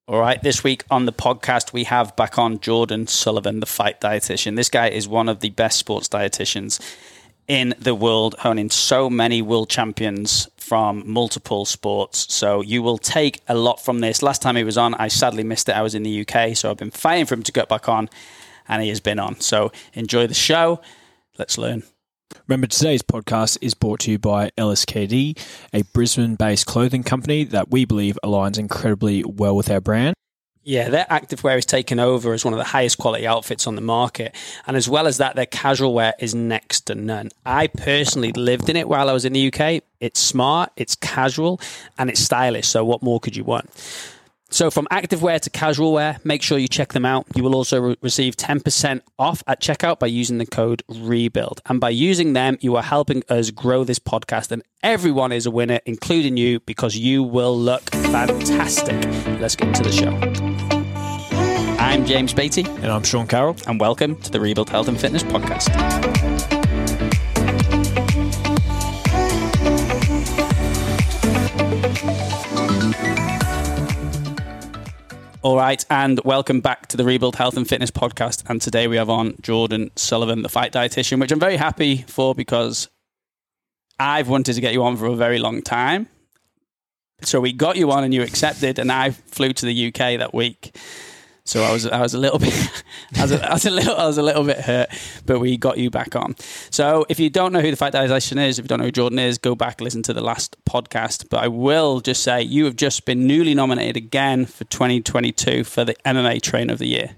All right, this week on the podcast, we have back on Jordan Sullivan, the fight dietitian. This guy is one of the best sports dietitians in the world, honing so many world champions from multiple sports. So you will take a lot from this. Last time he was on, I sadly missed it. I was in the UK, so I've been fighting for him to get back on, and he has been on. So enjoy the show. Let's learn. Remember, today's podcast is brought to you by LSKD, a Brisbane-based clothing company that we believe aligns incredibly well with our brand. Yeah, their activewear is taken over as one of the highest quality outfits on the market. And as well as that, their casual wear is next to none. I personally lived in it while I was in the UK. It's smart, it's casual, and it's stylish. So what more could you want? So from activewear to casual wear, make sure you check them out. You will also receive 10% off at checkout by using the code REBUILD. And by using them, you are helping us grow this podcast. And everyone is a winner, including you, because you will look fantastic. Let's get into the show. I'm James Beatty. And I'm Sean Carroll. And welcome to the Rebuild Health and Fitness Podcast. All right, and welcome back to the Rebuild Health and Fitness Podcast. And today we have on Jordan Sullivan, the fight dietitian, which I'm very happy for because I've wanted to get you on for a very long time. So we got you on and you accepted, and I flew to the UK that week. So I was a little bit, I was a little bit hurt, but we got you back on. So if you don't know who the fight dietitian is, if you don't know who Jordan is, go back and listen to the last podcast. But I will just say you have just been newly nominated again for 2022 for the MMA Trainer of the Year.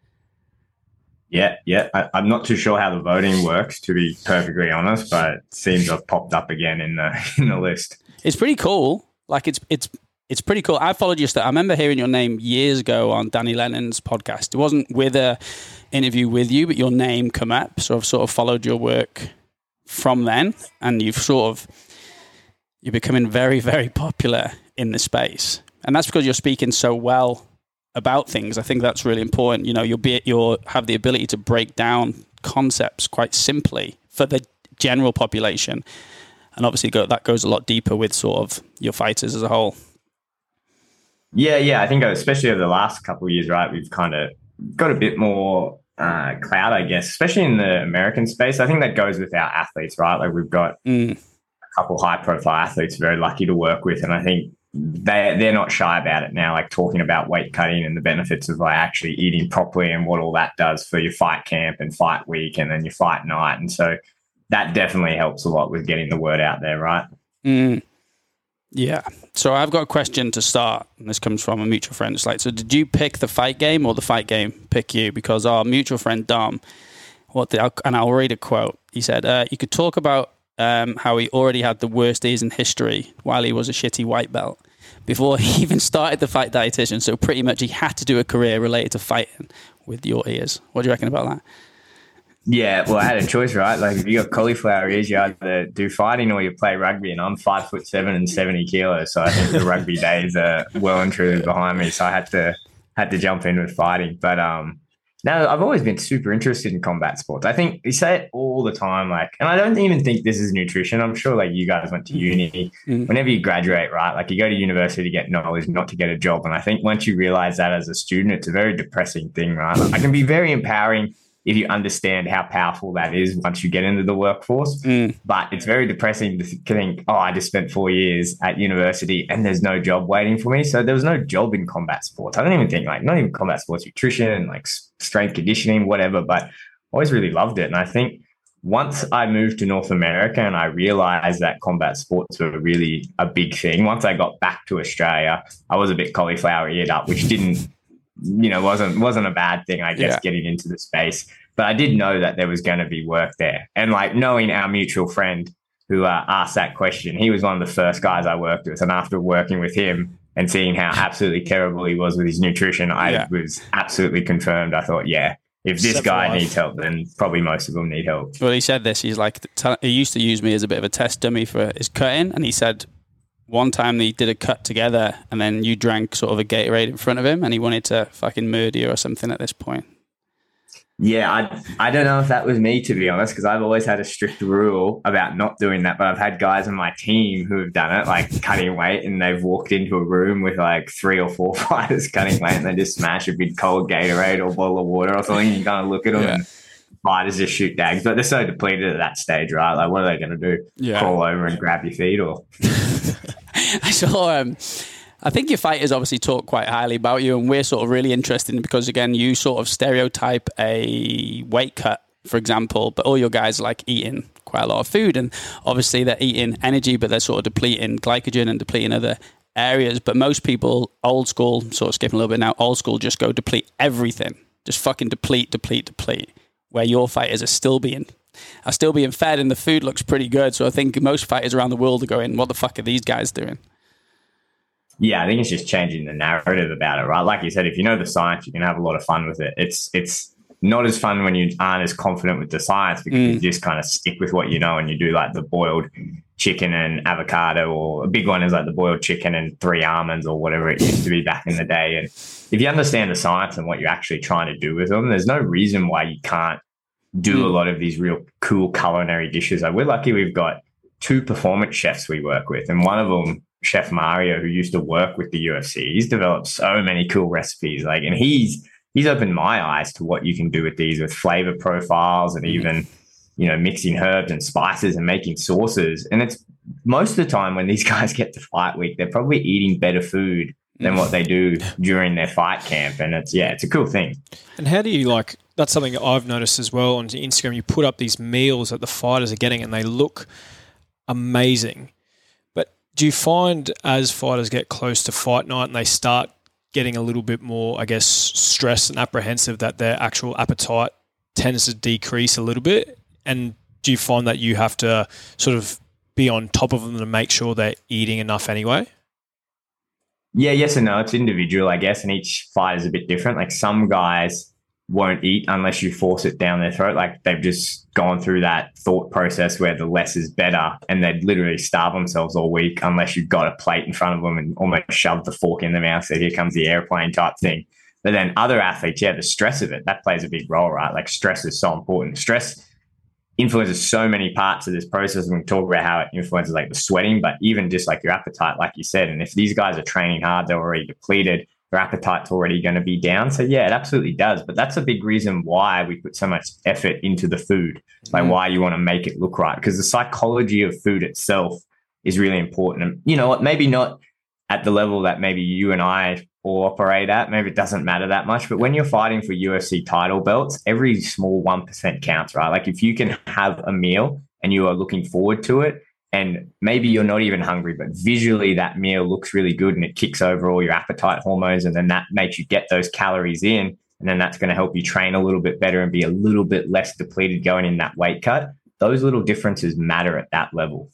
Yeah. I'm not too sure how the voting works, to be perfectly honest, but it seems I've popped up again in the list. It's pretty cool. Like it's pretty cool. I followed your stuff. I remember hearing your name years ago on Danny Lennon's podcast. It wasn't with a interview with you, but your name come up. So I've sort of followed your work from then, and you're becoming very, very popular in the space. And that's because you're speaking so well about things. I think that's really important. You know, you'll have the ability to break down concepts quite simply for the general population. And obviously that goes a lot deeper with sort of your fighters as a whole. Yeah. I think especially over the last couple of years, right, we've kind of got a bit more clout, I guess, especially in the American space. I think that goes with our athletes, right? Like we've got a couple high-profile athletes very lucky to work with, and I think they're not shy about it now, like talking about weight cutting and the benefits of like actually eating properly and what all that does for your fight camp and fight week and then your fight night. And so that definitely helps a lot with getting the word out there, right? Yeah. So I've got a question to start, and this comes from a mutual friend. It's like, so did you pick the fight game or the fight game pick you? Because our mutual friend Dom, and I'll read a quote. He said, you could talk about how he already had the worst days in history while he was a shitty white belt before he even started the fight dietitian. So pretty much he had to do a career related to fighting with your ears. What do you reckon about that? Yeah, well, I had a choice, right? Like, if you got cauliflower ears, you either do fighting or you play rugby. And I'm 5'7" and 70 kilos, so I think the rugby days are well and truly behind me. So I had to jump in with fighting. But no, I've always been super interested in combat sports. I think you say it all the time, like, and I don't even think this is nutrition. I'm sure, like, you guys went to uni. Whenever you graduate, right? Like, you go to university to get knowledge, not to get a job. And I think once you realize that as a student, it's a very depressing thing, right? Like, it can be very empowering if you understand how powerful that is once you get into the workforce. But it's very depressing to think, oh, I just spent 4 years at university and there's no job waiting for me. So there was no job in combat sports. I don't even think, like, not even combat sports, nutrition, like strength conditioning, whatever, but I always really loved it. And I think once I moved to North America and I realized that combat sports were really a big thing, once I got back to Australia, I was a bit cauliflower eared up, which wasn't a bad thing, I guess, getting into the space. But I did know that there was going to be work there. And like knowing our mutual friend who asked that question, he was one of the first guys I worked with. And after working with him and seeing how absolutely terrible he was with his nutrition, I was absolutely confirmed. I thought, if this guy needs help, then probably most of them need help. Well, he said this. He's like, he used to use me as a bit of a test dummy for his cutting. And he said one time they did a cut together and then you drank sort of a Gatorade in front of him and he wanted to fucking murder you or something at this point. Yeah, I don't know if that was me, to be honest, because I've always had a strict rule about not doing that. But I've had guys on my team who have done it, like cutting weight, and they've walked into a room with like 3 or 4 fighters cutting weight, and they just smash a big cold Gatorade or bottle of water or something. You kind of look at them and fighters just shoot dags, but they're so depleted at that stage, right? Like, what are they going to do? Yeah. Crawl over and grab your feet, or? I saw. I think your fighters obviously talk quite highly about you, and we're sort of really interested in, because again, you sort of stereotype a weight cut, for example, but all your guys are like eating quite a lot of food, and obviously they're eating energy, but they're sort of depleting glycogen and depleting other areas. But most people, old school, sort of skipping a little bit now, old school just go deplete everything, just fucking deplete. Where your fighters are still being fed, and the food looks pretty good. So I think most fighters around the world are going, "What the fuck are these guys doing?" Yeah, I think it's just changing the narrative about it, right? Like you said, if you know the science, you can have a lot of fun with it. It's not as fun when you aren't as confident with the science, because you just kind of stick with what you know, and you do like the boiled chicken and avocado, or a big one is like the boiled chicken and 3 almonds or whatever it used to be back in the day. And if you understand the science and what you're actually trying to do with them, there's no reason why you can't do a lot of these real cool culinary dishes. Like, we're lucky we've got 2 performance chefs we work with, and one of them, Chef Mario, who used to work with the UFC, he's developed so many cool recipes. Like, and he's opened my eyes to what you can do with these, with flavor profiles, and even, you know, mixing herbs and spices and making sauces. And it's most of the time when these guys get to fight week, they're probably eating better food than what they do during their fight camp. And it's a cool thing. And how do you, like, that's something I've noticed as well on Instagram. You put up these meals that the fighters are getting, and they look amazing. Do you find as fighters get close to fight night and they start getting a little bit more, I guess, stressed and apprehensive, that their actual appetite tends to decrease a little bit? And do you find that you have to sort of be on top of them to make sure they're eating enough anyway? Yeah, yes and no. It's individual, I guess, and each fight is a bit different. Like, some guys won't eat unless you force it down their throat. Like, they've just gone through that thought process where the less is better, and they'd literally starve themselves all week unless you've got a plate in front of them and almost shove the fork in the mouth. So here comes the airplane type thing. But then other athletes, the stress of it, that plays a big role, right? Like, stress is so important. Stress influences so many parts of this process. And we talk about how it influences like the sweating, but even just like your appetite, like you said. And if these guys are training hard, they're already depleted, their appetite's already going to be down. So yeah, it absolutely does. But that's a big reason why we put so much effort into the food, like why you want to make it look right. Because the psychology of food itself is really important. And you know what, maybe not at the level that maybe you and I all operate at, maybe it doesn't matter that much. But when you're fighting for UFC title belts, every small 1% counts, right? Like, if you can have a meal and you are looking forward to it, and maybe you're not even hungry, but visually that meal looks really good and it kicks over all your appetite hormones, and then that makes you get those calories in, and then that's going to help you train a little bit better and be a little bit less depleted going in that weight cut. Those little differences matter at that level.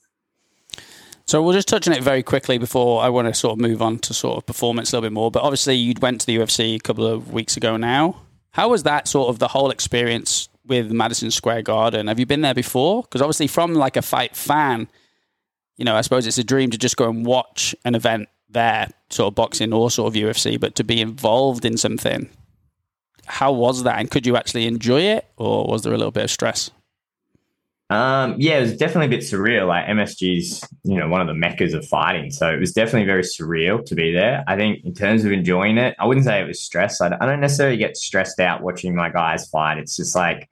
So we'll just touch on it very quickly before I want to sort of move on to sort of performance a little bit more. But obviously you went to the UFC a couple of weeks ago now. How was that sort of the whole experience with Madison Square Garden? Have you been there before? Because obviously from like a fight fan, you know, I suppose it's a dream to just go and watch an event there, sort of boxing or sort of UFC, but to be involved in something, how was that? And could you actually enjoy it, or was there a little bit of stress? Yeah, it was definitely a bit surreal. Like, MSG's, you know, one of the meccas of fighting. So it was definitely very surreal to be there. I think in terms of enjoying it, I wouldn't say it was stress. I don't necessarily get stressed out watching my guys fight. It's just like,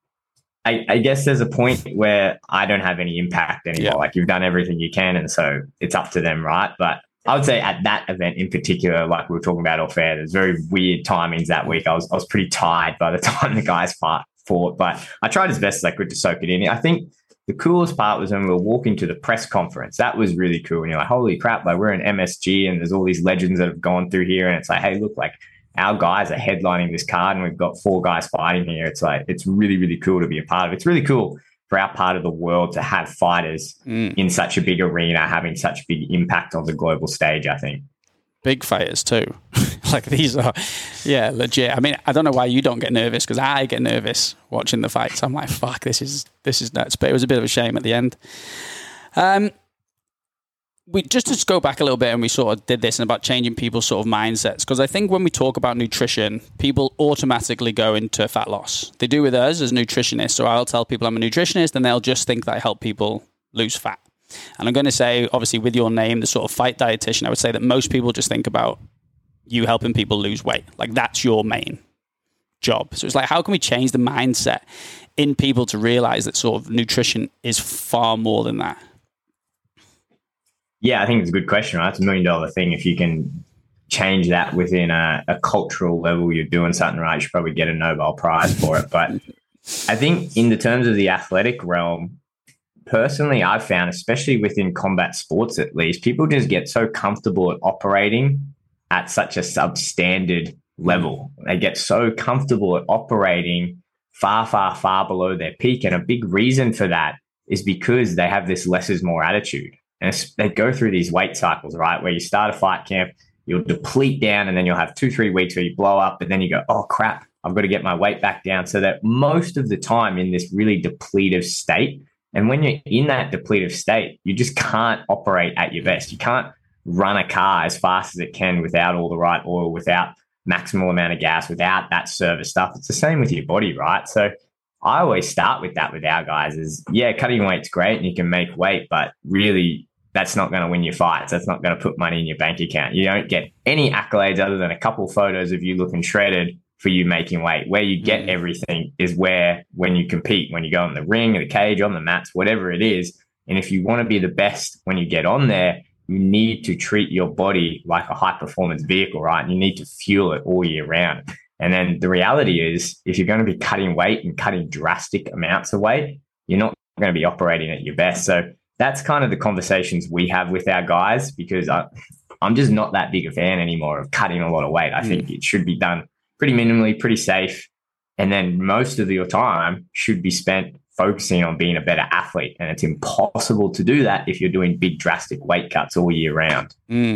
I guess there's a point where I don't have any impact anymore. Yeah. Like, you've done everything you can, and so it's up to them, right? But I would say at that event in particular, like we were talking about off air, there's very weird timings that week. I was pretty tired by the time the guys fought, but I tried as best as I could to soak it in. I think the coolest part was when we were walking to the press conference. That was really cool. And you're like, holy crap, like, we're in MSG and there's all these legends that have gone through here. And it's like, hey, look, like, our guys are headlining this card and we've got 4 guys fighting here. It's like, it's really, really cool to be a part of. It's really cool for our part of the world to have fighters in such a big arena, having such big impact on the global stage, I think. Big fighters too. Like, these are, yeah, legit. I mean, I don't know why you don't get nervous, because I get nervous watching the fights. I'm like, fuck, this is nuts. But it was a bit of a shame at the end. we just to go back a little bit, and we sort of did this and about changing people's sort of mindsets, because I think when we talk about nutrition, people automatically go into fat loss. They do with us as nutritionists. So I'll tell people I'm a nutritionist, and they'll just think that I help people lose fat. And I'm going to say, obviously, with your name, the sort of fight dietitian, I would say that most people just think about you helping people lose weight. Like, that's your main job. So it's like, how can we change the mindset in people to realize that sort of nutrition is far more than that? Yeah, I think it's a good question, right? It's $1 million thing. If you can change that within a cultural level, you're doing something right. You should probably get a Nobel Prize for it. But I think in the terms of the athletic realm, personally, I've found, especially within combat sports at least, people just get so comfortable at operating at such a substandard level. They get so comfortable at operating far, far, far below their peak. And a big reason for that is because they have this less is more attitude. And they go through these weight cycles, right? Where you start a fight camp, you'll deplete down, and then you'll have 2-3 weeks where you blow up, but then you go, oh crap, I've got to get my weight back down. So that most of the time in this really depletive state, and when you're in that depletive state, you just can't operate at your best. You can't run a car as fast as it can without all the right oil, without maximal amount of gas, without that service stuff. It's the same with your body, right? So I always start with that with our guys is, yeah, cutting weight's great and you can make weight, but really that's not going to win your fights. That's not going to put money in your bank account. You don't get any accolades other than a couple photos of you looking shredded for you making weight. Where you get everything is where, when you compete, when you go in the ring, in the cage, on the mats, whatever it is. And if you want to be the best when you get on there, you need to treat your body like a high performance vehicle, right? And you need to fuel it all year round. And then the reality is, if you're going to be cutting weight and cutting drastic amounts of weight, you're not going to be operating at your best. So that's kind of the conversations we have with our guys, because I'm just not that big a fan anymore of cutting a lot of weight. I think it should be done pretty minimally, pretty safe. And then most of your time should be spent focusing on being a better athlete. And it's impossible to do that if you're doing big, drastic weight cuts all year round.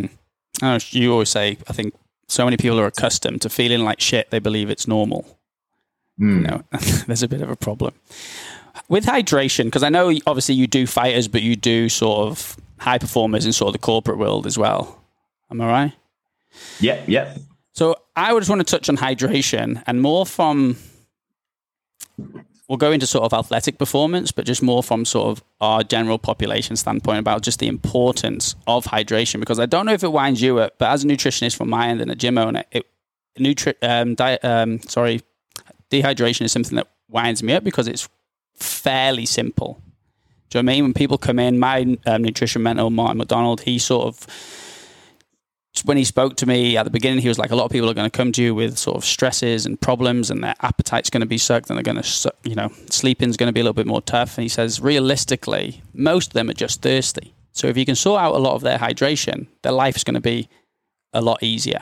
Oh, you always say, I think so many people are accustomed to feeling like shit. They believe it's normal. You know, there's a bit of a problem. With hydration, because I know obviously you do fighters, but you do sort of high performers in sort of the corporate world as well. Am I right? Yep. So I would just want to touch on hydration, and more from, we'll go into sort of athletic performance, but just more from sort of our general population standpoint about just the importance of hydration, because I don't know if it winds you up, but as a nutritionist from my end and a gym owner, dehydration is something that winds me up because it's fairly simple. Do you know what I mean? When people come in, my nutrition mentor, Martin McDonald, he sort of, when he spoke to me at the beginning, he was like, a lot of people are going to come to you with sort of stresses and problems, and their appetite's going to be sucked, and they're going to, sleeping's going to be a little bit more tough. And he says, realistically, most of them are just thirsty. So if you can sort out a lot of their hydration, their life's going to be a lot easier.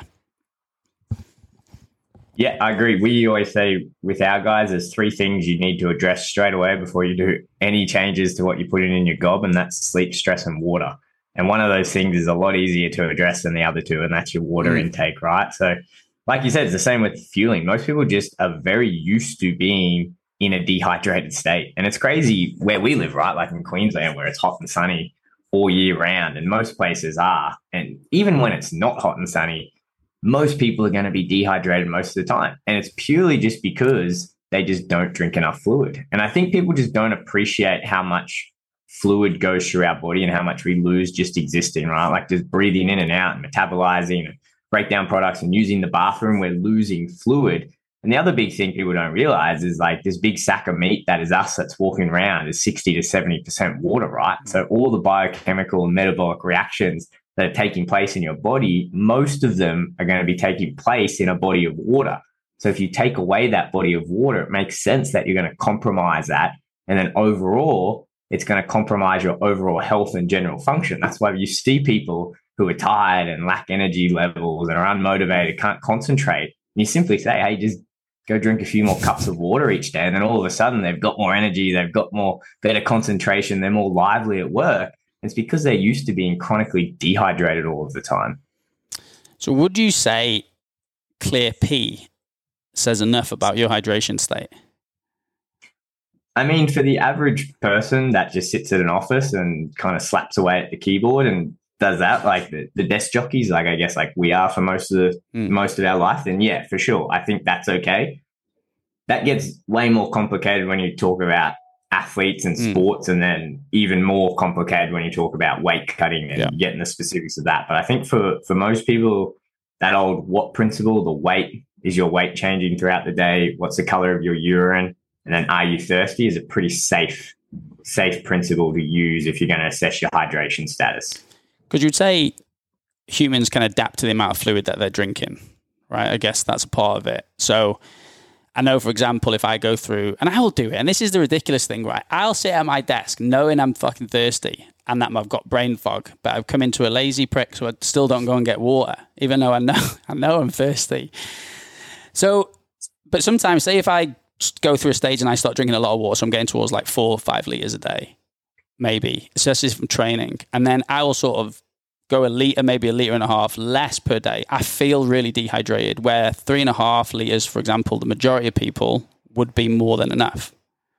Yeah, I agree. We always say with our guys, there's 3 things you need to address straight away before you do any changes to what you put in your gob, and that's sleep, stress, and water. And one of those things is a lot easier to address than the other 2, and that's your water intake, right? So like you said, it's the same with fueling. Most people just are very used to being in a dehydrated state. And it's crazy where we live, right? Like in Queensland, where it's hot and sunny all year round, and most places are. And even when it's not hot and sunny, most people are going to be dehydrated most of the time. And it's purely just because they just don't drink enough fluid. And I think people just don't appreciate how much fluid goes through our body and how much we lose just existing, right? Like just breathing in and out and metabolizing and breakdown products and using the bathroom, we're losing fluid. And the other big thing people don't realize is like this big sack of meat that is us that's walking around is 60 to 70% water, right? So all the biochemical and metabolic reactions that are taking place in your body, most of them are going to be taking place in a body of water. So if you take away that body of water, it makes sense that you're going to compromise that. And then overall, it's going to compromise your overall health and general function. That's why you see people who are tired and lack energy levels and are unmotivated, can't concentrate. And you simply say, hey, just go drink a few more cups of water each day. And then all of a sudden they've got more energy, they've got more better concentration, they're more lively at work. It's because they're used to being chronically dehydrated all of the time. So would you say Clear P says enough about your hydration state? I mean, for the average person that just sits at an office and kind of slaps away at the keyboard and does that, like the desk jockeys, like I guess like we are for most of our life, then yeah, for sure, I think that's okay. That gets way more complicated when you talk about athletes and sports, and then even more complicated when you talk about weight cutting and getting the specifics of that. But I think for most people, that old what principle, the weight, is your weight changing throughout the day? What's the color of your urine? And then are you thirsty is a pretty safe principle to use if you're going to assess your hydration status. Because you'd say humans can adapt to the amount of fluid that they're drinking, right? I guess that's a part of it. So I know, for example, if I go through, and I will do it, and this is the ridiculous thing, right? I'll sit at my desk knowing I'm fucking thirsty and that I've got brain fog, but I've come into a lazy prick, so I still don't go and get water, even though I know I'm thirsty. So, but sometimes, say if I go through a stage and I start drinking a lot of water, so I'm getting towards like 4 or 5 liters a day, maybe, especially from training, and then I will sort of go a litre, maybe a litre and a half less per day, I feel really dehydrated, where 3.5 litres, for example, the majority of people would be more than enough.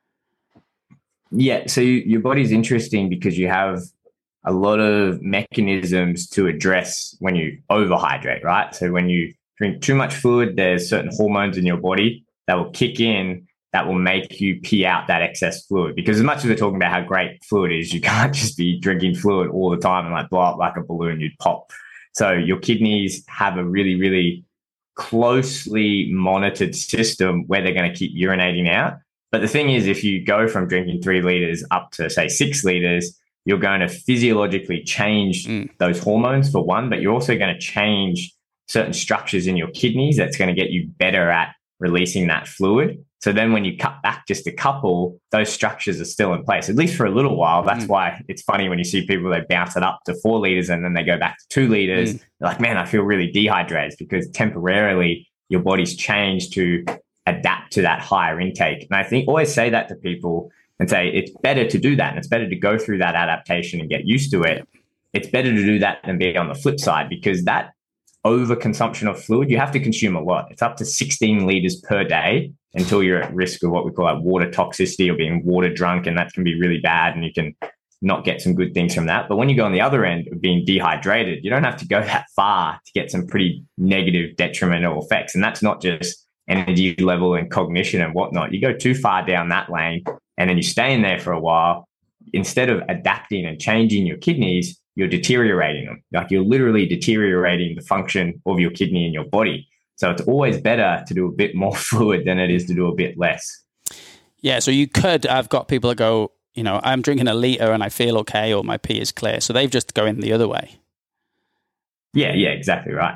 Yeah, so your body's interesting because you have a lot of mechanisms to address when you overhydrate, right? So when you drink too much fluid, there's certain hormones in your body that will kick in that will make you pee out that excess fluid. Because as much as we're talking about how great fluid is, you can't just be drinking fluid all the time and like blow up like a balloon, you'd pop. So your kidneys have a really, really closely monitored system where they're going to keep urinating out. But the thing is, if you go from drinking 3 liters up to say 6 liters, you're going to physiologically change those hormones for one, but you're also going to change certain structures in your kidneys that's going to get you better at releasing that fluid. So then when you cut back just a couple, those structures are still in place, at least for a little while. That's why it's funny when you see people, they bounce it up to 4 liters and then they go back to 2 liters. They're like, man, I feel really dehydrated, because temporarily your body's changed to adapt to that higher intake. And I think always say that to people and say, it's better to do that. And it's better to go through that adaptation and get used to it. It's better to do that than be on the flip side, because that overconsumption of fluid, you have to consume a lot. It's up to 16 liters per day until you're at risk of what we call like water toxicity or being water drunk. And that can be really bad, and you can not get some good things from that. But when you go on the other end of being dehydrated, you don't have to go that far to get some pretty negative detrimental effects. And that's not just energy level and cognition and whatnot. You go too far down that lane and then you stay in there for a while. Instead of adapting and changing your kidneys, you're deteriorating them. Like you're literally deteriorating the function of your kidney in your body. So it's always better to do a bit more fluid than it is to do a bit less. Yeah, so I've got people that go, I'm drinking a litre and I feel okay, or my pee is clear. So they've just go in the other way. Yeah, exactly right.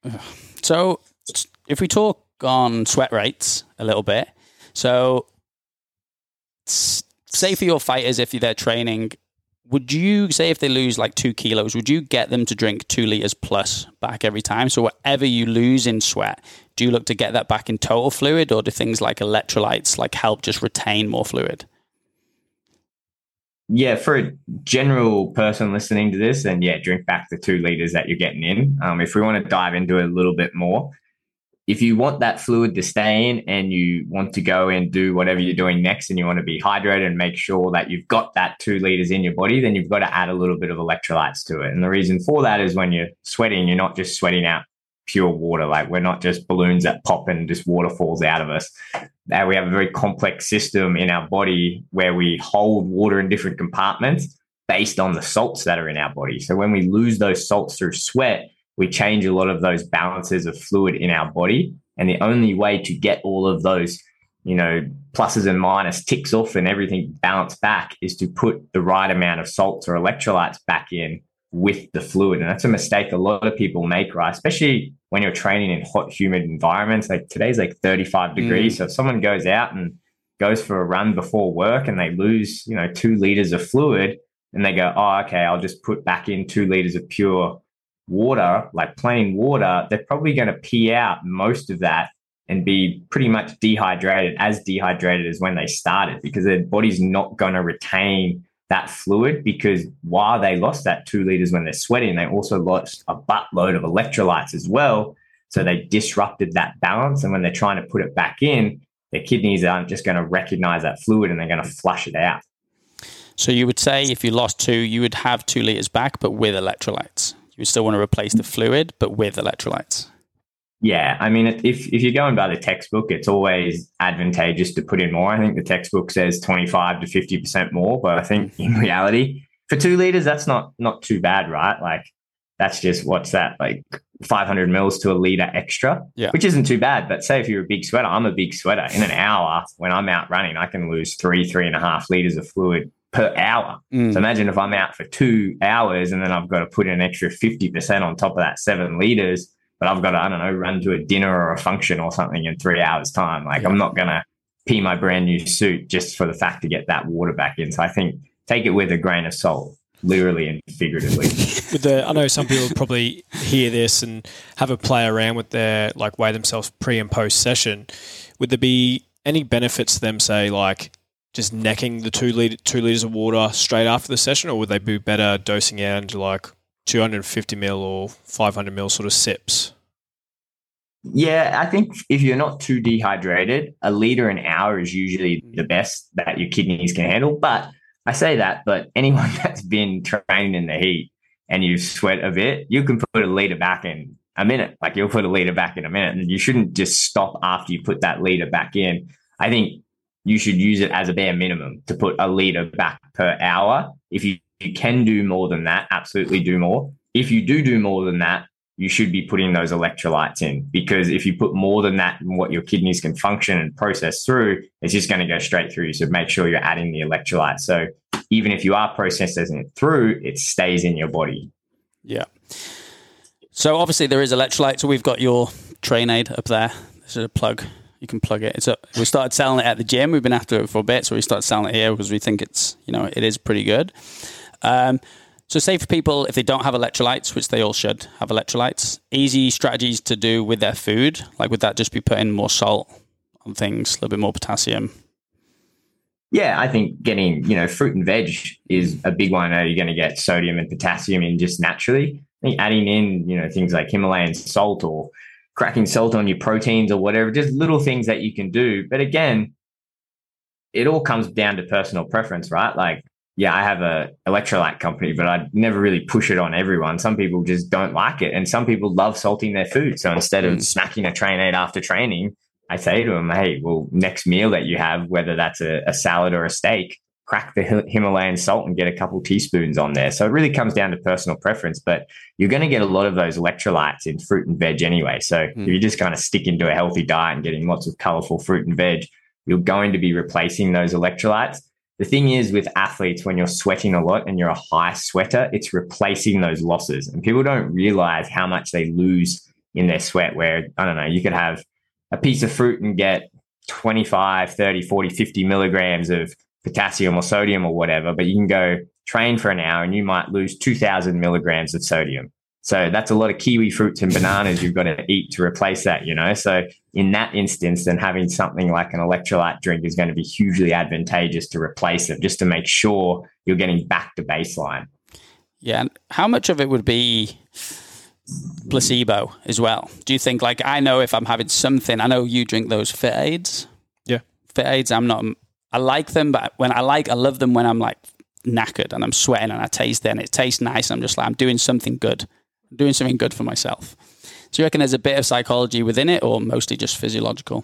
So if we talk on sweat rates a little bit, so say for your fighters, if they're training, would you say if they lose like 2 kilos, would you get them to drink 2 liters plus back every time? So whatever you lose in sweat, do you look to get that back in total fluid, or do things like electrolytes like help just retain more fluid? Yeah, for a general person listening to this, then drink back the 2 liters that you're getting in. If we want to dive into it a little bit more, if you want that fluid to stay in and you want to go and do whatever you're doing next and you want to be hydrated and make sure that you've got that 2 liters in your body, then you've got to add a little bit of electrolytes to it. And the reason for that is when you're sweating, you're not just sweating out pure water. Like we're not just balloons that pop and just water falls out of us. We have a very complex system in our body where we hold water in different compartments based on the salts that are in our body. So when we lose those salts through sweat, we change a lot of those balances of fluid in our body. And the only way to get all of those, pluses and minus ticks off and everything balanced back is to put the right amount of salts or electrolytes back in with the fluid. And that's a mistake a lot of people make, right? Especially when you're training in hot, humid environments. Like today's like 35 degrees. So if someone goes out and goes for a run before work and they lose, 2 liters of fluid, and they go, oh, okay, I'll just put back in 2 liters of pure water, like plain water, they're probably going to pee out most of that and be pretty much dehydrated as when they started, because their body's not going to retain that fluid, because while they lost that 2 liters when they're sweating, they also lost a buttload of electrolytes as well. So they disrupted that balance. And when they're trying to put it back in, their kidneys aren't just going to recognize that fluid and they're going to flush it out. So you would say if you lost 2, you would have 2 liters back, but with electrolytes. You would still want to replace the fluid, but with electrolytes. Yeah, I mean, if you're going by the textbook, it's always advantageous to put in more. I think the textbook says 25 to 50% more, but I think in reality, for 2 liters, that's not too bad, right? Like, that's just, what's that, like 500 mils to a liter extra, which isn't too bad. But say if you're a big sweater, I'm a big sweater. In an hour, when I'm out running, I can lose 3.5 liters of fluid per hour. So imagine if I'm out for 2 hours and then I've got to put in an extra 50% on top of that 7 liters. But I've got to, I don't know, run to a dinner or a function or something in 3 hours' time. Like, I'm not going to pee my brand new suit just for the fact to get that water back in. So I think take it with a grain of salt, literally and figuratively. I know some people probably hear this and have a play around with their, like, weigh themselves pre and post session. Would there be any benefits to them, say, like just necking the 2 liters of water straight after the session, or would they be better dosing out into like 250 mil or 500 mil sort of sips? Yeah, I think if you're not too dehydrated, a liter an hour is usually the best that your kidneys can handle. But I say that, but anyone that's been training in the heat and you sweat a bit, you can put a liter back in a minute. Like, you'll put a liter back in a minute, and you shouldn't just stop after you put that liter back in. I think you should use it as a bare minimum to put a liter back per hour. If you can do more than that, absolutely do more. If you do more than that, you should be putting those electrolytes in, because if you put more than that and what your kidneys can function and process through, it's just going to go straight through. So make sure you're adding the electrolytes. So even if you are processing it through, it stays in your body. Yeah. So obviously there is electrolytes. So we've got your Trainaid up there. This is a plug. You can plug it. We started selling it at the gym. We've been after it for a bit, so we started selling it here because we think it's, it is pretty good. So say for people, if they don't have electrolytes, which they all should have electrolytes, easy strategies to do with their food, like would that just be putting more salt on things, a little bit more potassium? Yeah, I think getting, fruit and veg is a big one. You're going to get sodium and potassium in just naturally. I think adding in, things like Himalayan salt or cracking salt on your proteins or whatever, just little things that you can do. But again, it all comes down to personal preference, right? Like, yeah, I have a electrolyte company, but I'd never really push it on everyone. Some people just don't like it, and some people love salting their food. So instead of smacking a Trainaid after training, I say to them, hey, well, next meal that you have, whether that's a salad or a steak, crack the Himalayan salt and get a couple teaspoons on there. So it really comes down to personal preference, but you're going to get a lot of those electrolytes in fruit and veg anyway. So if you just kind of stick into a healthy diet and getting lots of colorful fruit and veg, you're going to be replacing those electrolytes. The thing is with athletes, when you're sweating a lot and you're a high sweater, it's replacing those losses. And people don't realize how much they lose in their sweat, where, I don't know, you could have a piece of fruit and get 25, 30, 40, 50 milligrams of potassium or sodium or whatever, but you can go train for an hour and you might lose 2,000 milligrams of sodium. So that's a lot of kiwi fruits and bananas you've got to eat to replace that, So in that instance, then having something like an electrolyte drink is going to be hugely advantageous to replace them, just to make sure you're getting back to baseline. Yeah. And how much of it would be placebo as well? Do you think, like, I know if I'm having something, I know you drink those Fit Aids. Yeah. Fit Aids, I like them, but I love them when I'm like knackered and I'm sweating and I taste it and it tastes nice. And I'm just like, I'm doing something good. I'm doing something good for myself. So you reckon there's a bit of psychology within it, or mostly just physiological?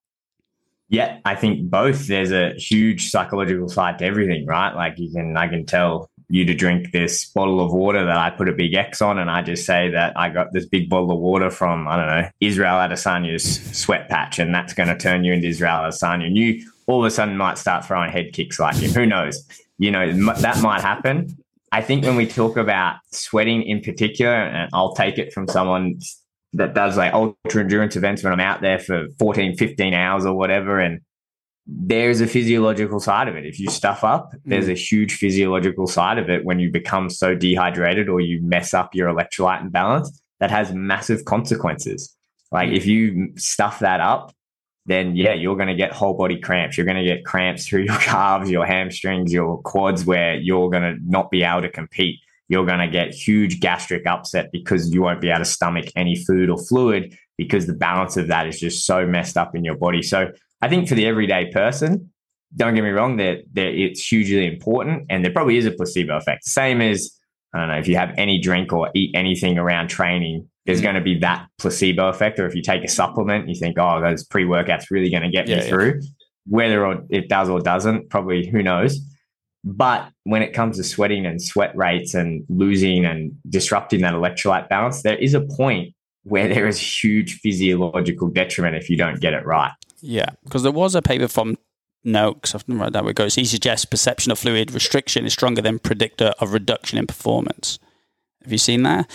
Yeah, I think both. There's a huge psychological side to everything, right? Like I can tell you to drink this bottle of water that I put a big X on, and I just say that I got this big bottle of water from, I don't know, Israel Adesanya's sweat patch, and that's going to turn you into Israel Adesanya. And you all of a sudden might start throwing head kicks like him. Who knows? That might happen. I think when we talk about sweating in particular, and I'll take it from someone that does like ultra endurance events when I'm out there for 14, 15 hours or whatever, and there's a physiological side of it. If you stuff up, there's a huge physiological side of it when you become so dehydrated or you mess up your electrolyte imbalance. That has massive consequences. Like if you stuff that up, then yeah, you're going to get whole body cramps. You're going to get cramps through your calves, your hamstrings, your quads, where you're going to not be able to compete. You're going to get huge gastric upset because you won't be able to stomach any food or fluid because the balance of that is just so messed up in your body. So I think for the everyday person, don't get me wrong, it's hugely important, and there probably is a placebo effect. Same as, I don't know, if you have any drink or eat anything around training, there's going to be that placebo effect. Or if you take a supplement, you think, oh, those pre-workouts really going to get me through. Whether or it does or doesn't, probably, who knows. But when it comes to sweating and sweat rates and losing and disrupting that electrolyte balance, there is a point where there is huge physiological detriment if you don't get it right. Yeah, because there was a paper from Noakes, I don't know that where it goes. He suggests perception of fluid restriction is stronger than predictor of reduction in performance. Have you seen that?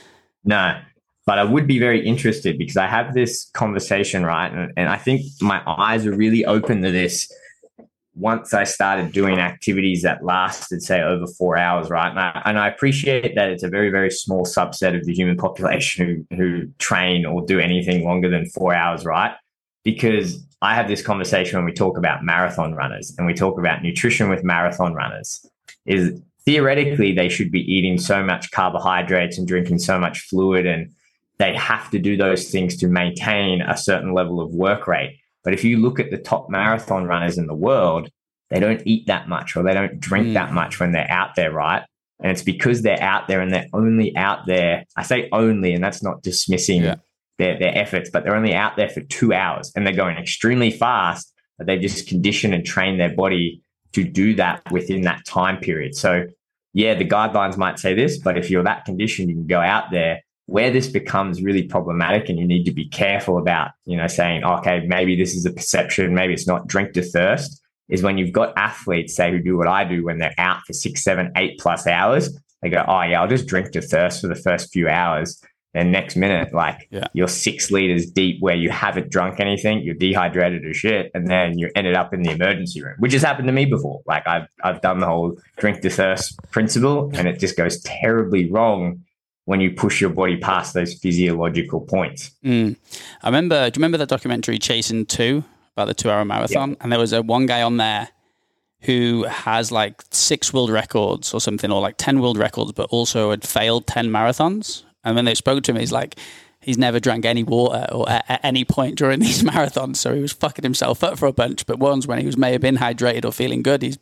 No, but I would be very interested because I have this conversation, right? And I think my eyes are really open to this once I started doing activities that lasted, say, over 4 hours, right? And I appreciate that it's a very, very small subset of the human population who train or do anything longer than 4 hours, right? Because I have this conversation when we talk about marathon runners and we talk about nutrition with marathon runners, is theoretically they should be eating so much carbohydrates and drinking so much fluid, and they have to do those things to maintain a certain level of work rate. But if you look at the top marathon runners in the world, they don't eat that much or they don't drink that much when they're out there, right? And it's because they're out there and they're only out there. I say only, and that's not dismissing their efforts, but they're only out there for 2 hours and they're going extremely fast, but they just condition and train their body to do that within that time period. So yeah, the guidelines might say this, but if you're that conditioned, you can go out there. Where this becomes really problematic and you need to be careful about, saying, okay, maybe this is a perception, maybe it's not, drink to thirst, is when you've got athletes, say, who do what I do when they're out for 6, 7, 8+ hours. They go, oh yeah, I'll just drink to thirst for the first few hours. Then next minute, you're 6 liters deep where you haven't drunk anything, you're dehydrated as shit, and then you ended up in the emergency room, which has happened to me before. Like I've done the whole drink to thirst principle, and it just goes terribly wrong when you push your body past those physiological points. Do you remember that documentary Chasing 2 about the 2-hour marathon? And there was one guy on there who has 6 world records or something, or 10 world records, but also had failed 10 marathons. And when they spoke to him, he's never drank any water or at any point during these marathons. So he was fucking himself up for a bunch. But ones when he may have been hydrated or feeling good, he's,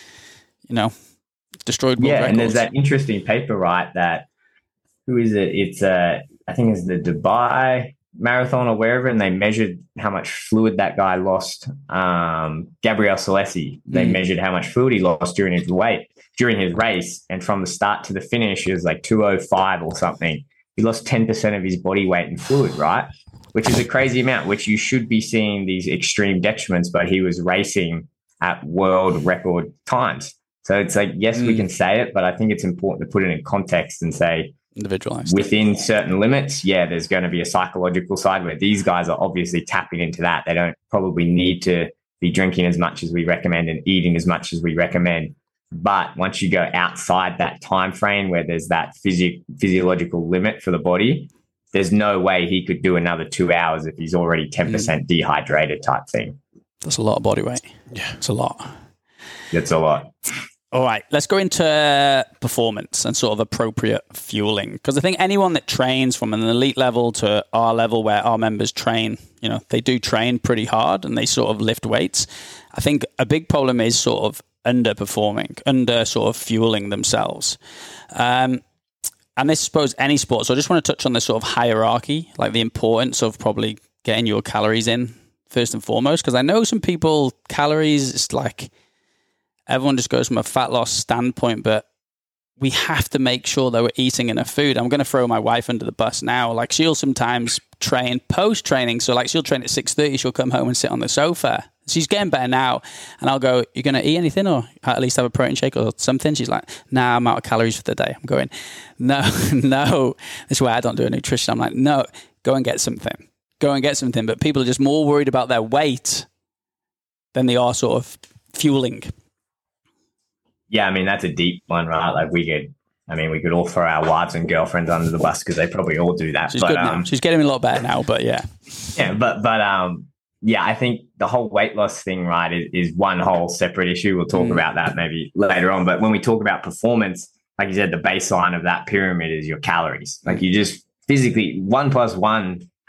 destroyed world records. And there's that interesting paper, right, that, who is it? It's I think it's the Dubai Marathon or wherever, and they measured how much fluid that guy lost. Gabriel Salesi, they measured how much fluid he lost during his race, and from the start to the finish, it was 2:05 or something. He lost 10% of his body weight in fluid, right? Which is a crazy amount, which you should be seeing these extreme detriments, but he was racing at world record times. So it's yes, we can say it, but I think it's important to put it in context and say, individualized within certain limits, there's going to be a psychological side where these guys are obviously tapping into that. They don't probably need to be drinking as much as we recommend and eating as much as we recommend. But once you go outside that time frame where there's that physiological limit for the body, there's no way he could do another 2 hours if he's already 10% dehydrated type thing. That's a lot of body weight. Yeah, it's a lot. It's a lot. All right, let's go into performance and sort of appropriate fueling. Because I think anyone that trains from an elite level to our level where our members train, they do train pretty hard and they sort of lift weights. I think a big problem is sort of underperforming, under sort of fueling themselves. And this, I suppose, any sport. So I just want to touch on this sort of hierarchy, the importance of probably getting your calories in first and foremost. Because I know some people, calories, it's everyone just goes from a fat loss standpoint, but we have to make sure that we're eating enough food. I'm going to throw my wife under the bus now. She'll sometimes train post-training. So she'll train at 6:30. She'll come home and sit on the sofa. She's getting better now. And I'll go, you're going to eat anything or at least have a protein shake or something? She's like, nah, I'm out of calories for the day. I'm going, no. This is why I don't do a nutrition. I'm like, no, go and get something. But people are just more worried about their weight than they are sort of fueling. Yeah, I mean, that's a deep one, right? We could all throw our wives and girlfriends under the bus because they probably all do that. She's good now. She's getting a lot better now, but yeah. Yeah, but I think the whole weight loss thing, right, is one whole separate issue. We'll talk about that maybe later on. But when we talk about performance, like you said, the baseline of that pyramid is your calories. You just physically, 1 + 1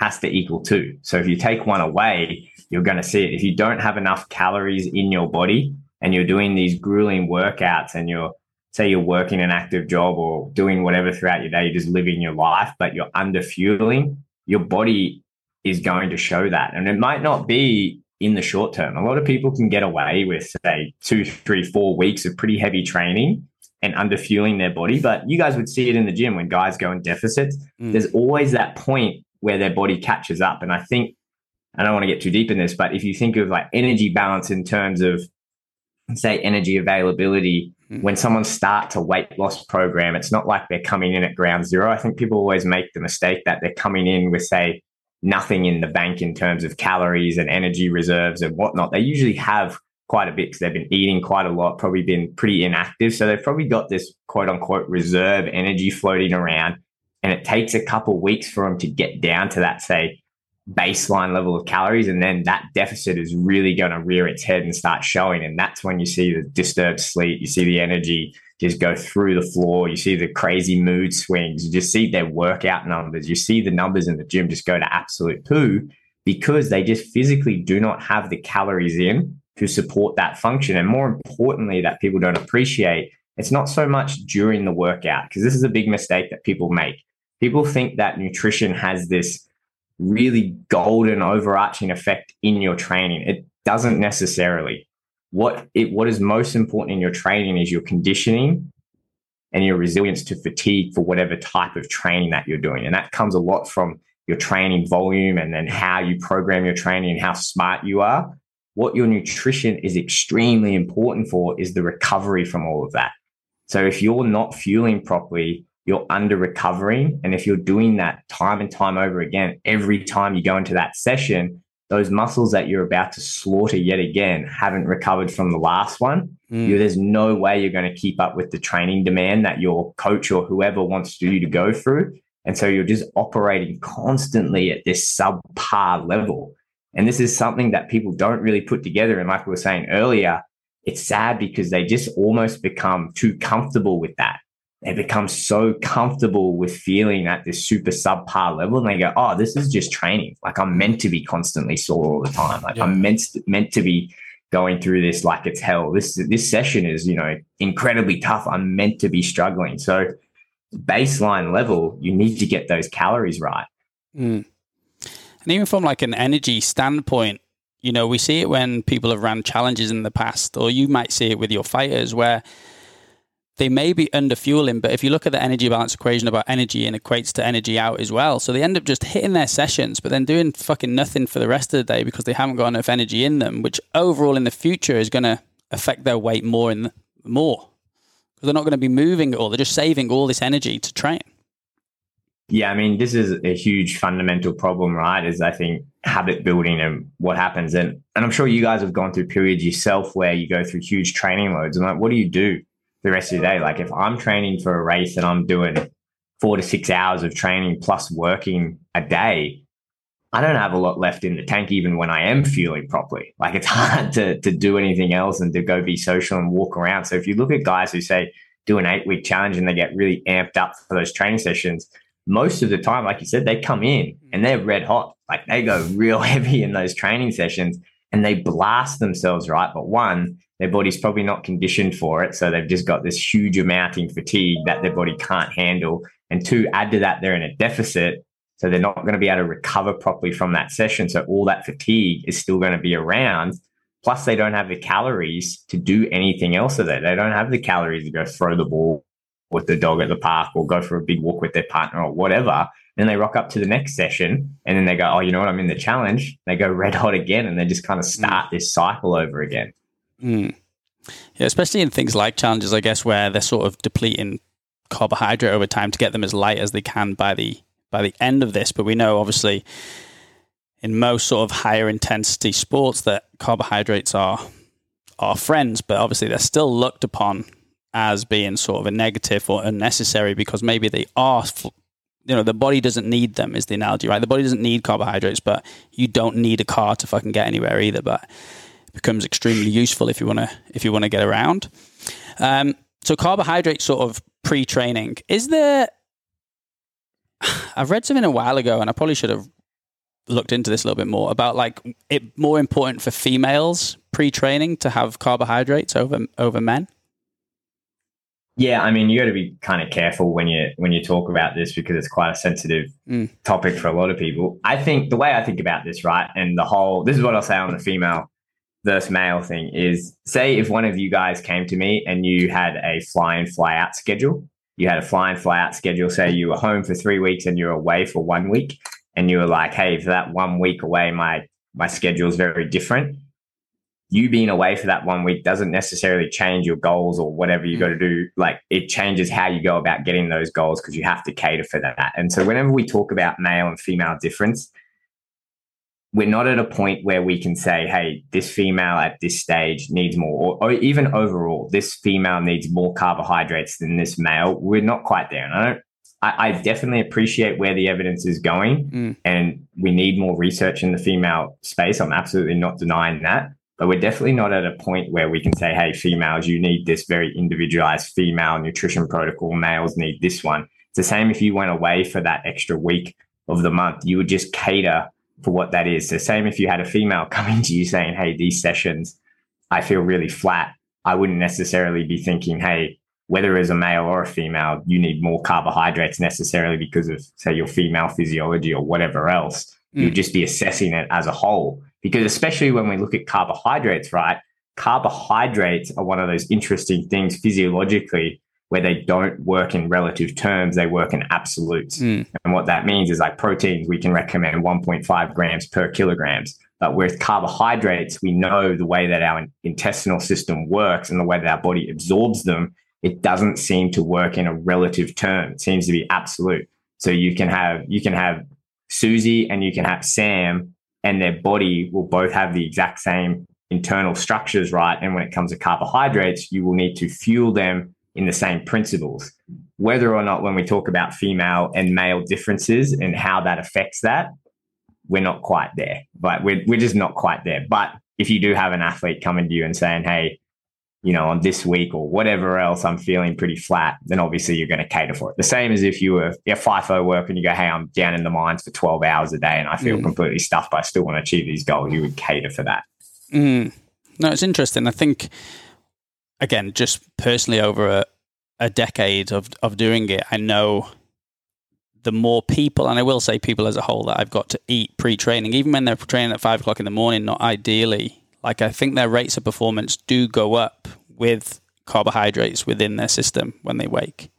has to equal 2. So if you take one away, you're going to see it. If you don't have enough calories in your body and you're doing these grueling workouts and say you're working an active job or doing whatever throughout your day, you're just living your life, but you're under fueling, your body is going to show that. And it might not be in the short term. A lot of people can get away with, say, 2, 3, 4 weeks of pretty heavy training and under fueling their body. But you guys would see it in the gym when guys go in deficits. There's always that point where their body catches up. And I think, I don't want to get too deep in this, but if you think of like energy balance in terms of, say, energy availability, when someone starts a weight loss program, it's not like they're coming in at ground zero. I think people always make the mistake that they're coming in with, say, nothing in the bank in terms of calories and energy reserves and whatnot. They usually have quite a bit because they've been eating quite a lot, probably been pretty inactive. So they've probably got this quote unquote reserve energy floating around. And it takes a couple of weeks for them to get down to that, say, baseline level of calories. And then that deficit is really going to rear its head and start showing. And that's when you see the disturbed sleep, you see the energy just go through the floor, you see the crazy mood swings, you just see their workout numbers, you see the numbers in the gym just go to absolute poo because they just physically do not have the calories in to support that function. And more importantly, that people don't appreciate, it's not so much during the workout, because this is a big mistake that people make. People think that nutrition has this really golden overarching effect in your training. It doesn't necessarily. What is most important in your training is your conditioning and your resilience to fatigue for whatever type of training that you're doing. And that comes a lot from your training volume and then how you program your training and how smart you are. What your nutrition is extremely important for is the recovery from all of that. So if you're not fueling properly, you're under recovering. And if you're doing that time and time over again, every time you go into that session, those muscles that you're about to slaughter yet again haven't recovered from the last one. There's no way you're going to keep up with the training demand that your coach or whoever wants you to go through. And so you're just operating constantly at this subpar level. And this is something that people don't really put together. And like we were saying earlier, it's sad because they just almost become too comfortable with that. They become so comfortable with feeling at this super subpar level, and they go, oh, this is just training. Like, I'm meant to be constantly sore all the time. Like, I'm meant to be going through this like it's hell. This session is, incredibly tough. I'm meant to be struggling. So baseline level, you need to get those calories right. And even from like an energy standpoint, we see it when people have ran challenges in the past, or you might see it with your fighters where they may be under fueling, but if you look at the energy balance equation about energy in equates to energy out as well. So they end up just hitting their sessions, but then doing fucking nothing for the rest of the day because they haven't got enough energy in them, which overall in the future is going to affect their weight more because they're not going to be moving at all. They're just saving all this energy to train. Yeah, I mean, this is a huge fundamental problem, right? Is I think habit building and what happens. And I'm sure you guys have gone through periods yourself where you go through huge training loads and like, what do you do the rest of the day? Like if I'm training for a race and I'm doing 4 to 6 hours of training plus working a day, I don't have a lot left in the tank even when I am fueling properly. Like it's hard to do anything else and to go be social and walk around. So if you look at guys who say do an 8-week challenge and they get really amped up for those training sessions, most of the time, like you said, they come in and they're red hot. Like they go real heavy in those training sessions and they blast themselves, right? But one, their body's probably not conditioned for it. So they've just got this huge amounting fatigue that their body can't handle. And two, add to that, they're in a deficit. So they're not going to be able to recover properly from that session. So all that fatigue is still going to be around. Plus they don't have the calories to do anything else with it. They don't have the calories to go throw the ball with the dog at the park or go for a big walk with their partner or whatever. Then they rock up to the next session and then they go, oh, you know what? I'm in the challenge. They go red hot again and they just kind of start this cycle over again. Yeah, especially in things like challenges, I guess, where they're sort of depleting carbohydrate over time to get them as light as they can by the end of this. But we know, obviously, in most sort of higher intensity sports that carbohydrates are friends, but obviously they're still looked upon as being sort of a negative or unnecessary because maybe they are, the body doesn't need them is the analogy, right? The body doesn't need carbohydrates, but you don't need a car to fucking get anywhere either. But it becomes extremely useful if you want to get around. So carbohydrate sort of pre-training, is there? I've read something a while ago, and I probably should have looked into this a little bit more about like it more important for females pre-training to have carbohydrates over men. Yeah, I mean, you got to be kind of careful when you talk about this because it's quite a sensitive topic for a lot of people. I think the way I think about this, right, and this is what I'll say on the female versus male thing is, say if one of you guys came to me and you had a fly-in, fly-out schedule. You had a fly-in, fly-out schedule. Say you were home for 3 weeks and you're away for 1 week, and you were like, hey, for that 1 week away, my schedule is very different. You being away for that 1 week doesn't necessarily change your goals or whatever you got to do. Like, it changes how you go about getting those goals because you have to cater for that. And so whenever we talk about male and female difference, we're not at a point where we can say, hey, this female at this stage needs more, or even overall, this female needs more carbohydrates than this male. We're not quite there. And I definitely appreciate where the evidence is going, and we need more research in the female space. I'm absolutely not denying that. But we're definitely not at a point where we can say, hey, females, you need this very individualized female nutrition protocol. Males need this one. It's the same if you went away for that extra week of the month. You would just cater for what that is. The same if you had a female coming to you saying, hey, these sessions, I feel really flat. I wouldn't necessarily be thinking, hey, whether as a male or a female, you need more carbohydrates necessarily because of, say, your female physiology or whatever else. You'd just be assessing it as a whole. Because especially when we look at carbohydrates, right? Carbohydrates are one of those interesting things physiologically where they don't work in relative terms, they work in absolutes. And what that means is like proteins, we can recommend 1.5 grams per kilograms. But with carbohydrates, we know the way that our intestinal system works and the way that our body absorbs them, it doesn't seem to work in a relative term. It seems to be absolute. So you can have Susie and you can have Sam, and their body will both have the exact same internal structures, right? And when it comes to carbohydrates, you will need to fuel them in the same principles. Whether or not when we talk about female and male differences and how that affects that, we're not quite there. But we're just not quite there. But if you do have an athlete coming to you and saying, hey, you know, on this week or whatever else, I'm feeling pretty flat, then obviously you're going to cater for it. The same as if you were FIFO work and you go, hey, I'm down in the mines for 12 hours a day and I feel completely stuffed, but I still want to achieve these goals. You would cater for that. No, it's interesting. I think, again, just personally over a decade of doing it, I know the more people, and I will say people as a whole, that I've got to eat pre-training, even when they're training at 5 o'clock in the morning, not ideally. Like, I think their rates of performance do go up with carbohydrates within their system when they wake.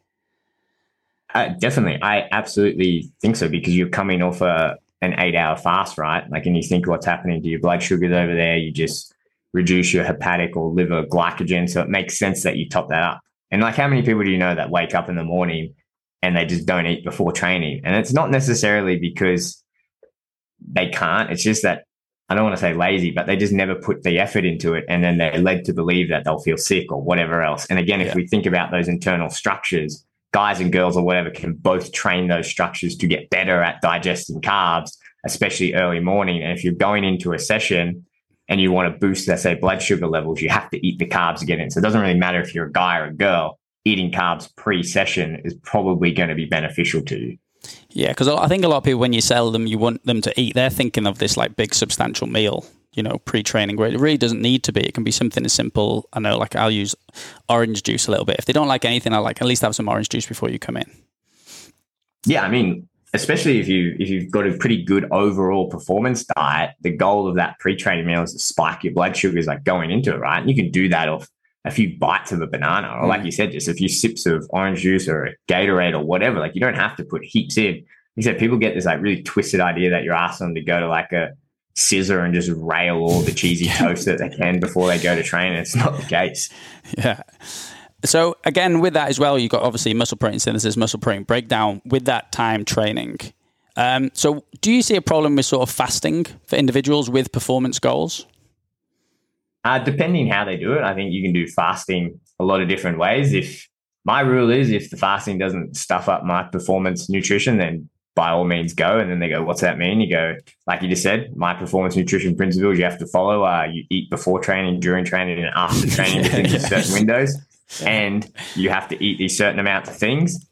Definitely. I absolutely think so, because you're coming off an 8-hour fast, right? Like, and you think what's happening to your blood sugars over there, you just reduce your hepatic or liver glycogen. So it makes sense that you top that up. And like, how many people do you know that wake up in the morning and they just don't eat before training? And it's not necessarily because they can't. It's just that, I don't want to say lazy, but they just never put the effort into it. And then they're led to believe that they'll feel sick or whatever else. And again, if we think about those internal structures, guys and girls or whatever can both train those structures to get better at digesting carbs, especially early morning. And if you're going into a session and you want to boost, let's say, blood sugar levels, you have to eat the carbs to get in. So it doesn't really matter if you're a guy or a girl, eating carbs pre-session is probably going to be beneficial to you. Yeah, because I think a lot of people, when you sell them, you want them to eat, they're thinking of this like big substantial meal, you know, pre-training, where it really doesn't need to be. It can be something as simple. I know, like, I'll use orange juice a little bit. If they don't like anything, I'll like at least have some orange juice before you come in. Yeah, I mean, especially if you've got a pretty good overall performance diet, the goal of that pre-training meal is to spike your blood sugars, like, going into it, right? And you can do that off a few bites of a banana, or like you said, just a few sips of orange juice or a Gatorade or whatever. Like, you don't have to put heaps in. You said people get this like really twisted idea that you're asking them to go to like a scissor and just rail all the cheesy toast that they can before they go to train. It's not the case. Yeah. So again, with that as well, you've got obviously muscle protein synthesis, muscle protein breakdown with that time training. So do you see a problem with sort of fasting for individuals with performance goals? Depending how they do it, I think you can do fasting a lot of different ways. If my rule is, if the fasting doesn't stuff up my performance nutrition, then by all means go. And then they go, what's that mean? You go, like you just said, my performance nutrition principles you have to follow. You eat before training, during training, and after training within these certain windows. And you have to eat these certain amounts of things.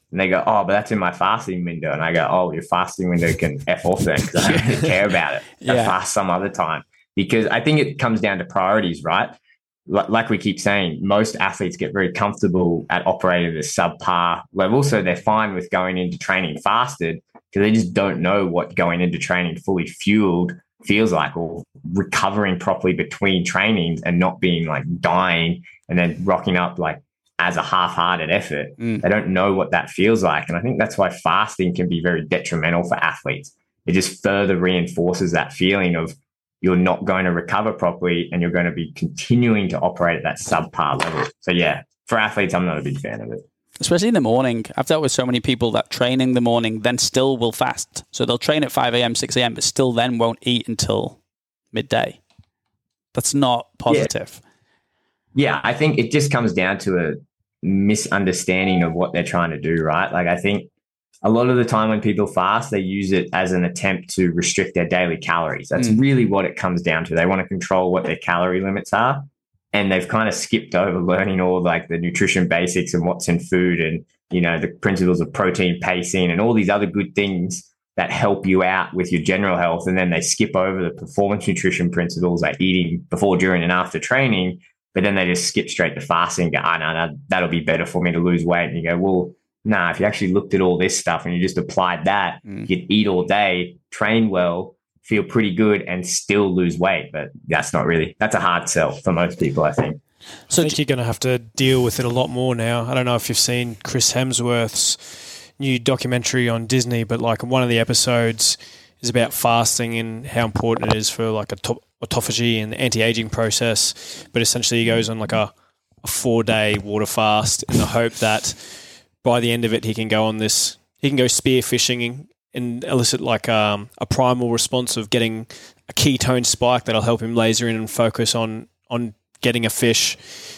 And they go, oh, but that's in my fasting window. And I go, oh, your fasting window can F off then because I don't really care about it. I fast some other time. Because I think it comes down to priorities, right? Like we keep saying, most athletes get very comfortable at operating at a subpar level. So they're fine with going into training fasted because they just don't know what going into training fully fueled feels like, or recovering properly between trainings and not being like dying and then rocking up like as a half-hearted effort. They don't know what that feels like. And I think that's why fasting can be very detrimental for athletes. It just further reinforces that feeling of you're not going to recover properly and you're going to be continuing to operate at that subpar level. So yeah, for athletes, I'm not a big fan of it. Especially in the morning. I've dealt with so many people that train in the morning, then still will fast. So they'll train at 5 a.m., 6 a.m., but still then won't eat until midday. That's not positive. Yeah, I think it just comes down to a misunderstanding of what they're trying to do, right? Like I think a lot of the time when people fast, they use it as an attempt to restrict their daily calories. That's really what it comes down to. They want to control what their calorie limits are. And they've kind of skipped over learning all like the nutrition basics and what's in food and, you know, the principles of protein pacing and all these other good things that help you out with your general health. And then they skip over the performance nutrition principles like eating before, during, and after training. But then they just skip straight to fasting and go, no, that'll be better for me to lose weight. And you go, well, nah, if you actually looked at all this stuff and you just applied that, you could eat all day, train well, feel pretty good and still lose weight. But that's a hard sell for most people, I think. So I think you're going to have to deal with it a lot more now. I don't know if you've seen Chris Hemsworth's new documentary on Disney, but like one of the episodes is about fasting and how important it is for like autophagy and anti-aging process. But essentially he goes on like a 4-day water fast in the hope that by the end of it he can go spear fishing and elicit like a primal response of getting a ketone spike that'll help him laser in and focus on getting a fish.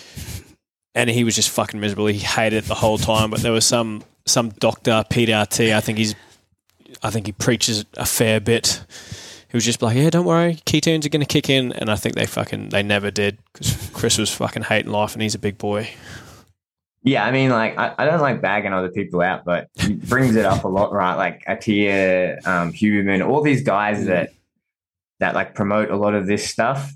And he was just fucking miserable. He hated it the whole time. But there was some doctor, Peter T. I think he preaches a fair bit. He was just like, yeah, don't worry, ketones are going to kick in. And I think they never did because Chris was fucking hating life and he's a big boy. Yeah, I mean, like, I don't like bagging other people out, but he brings it up a lot, right? Like Atia, Huberman, all these guys that like promote a lot of this stuff.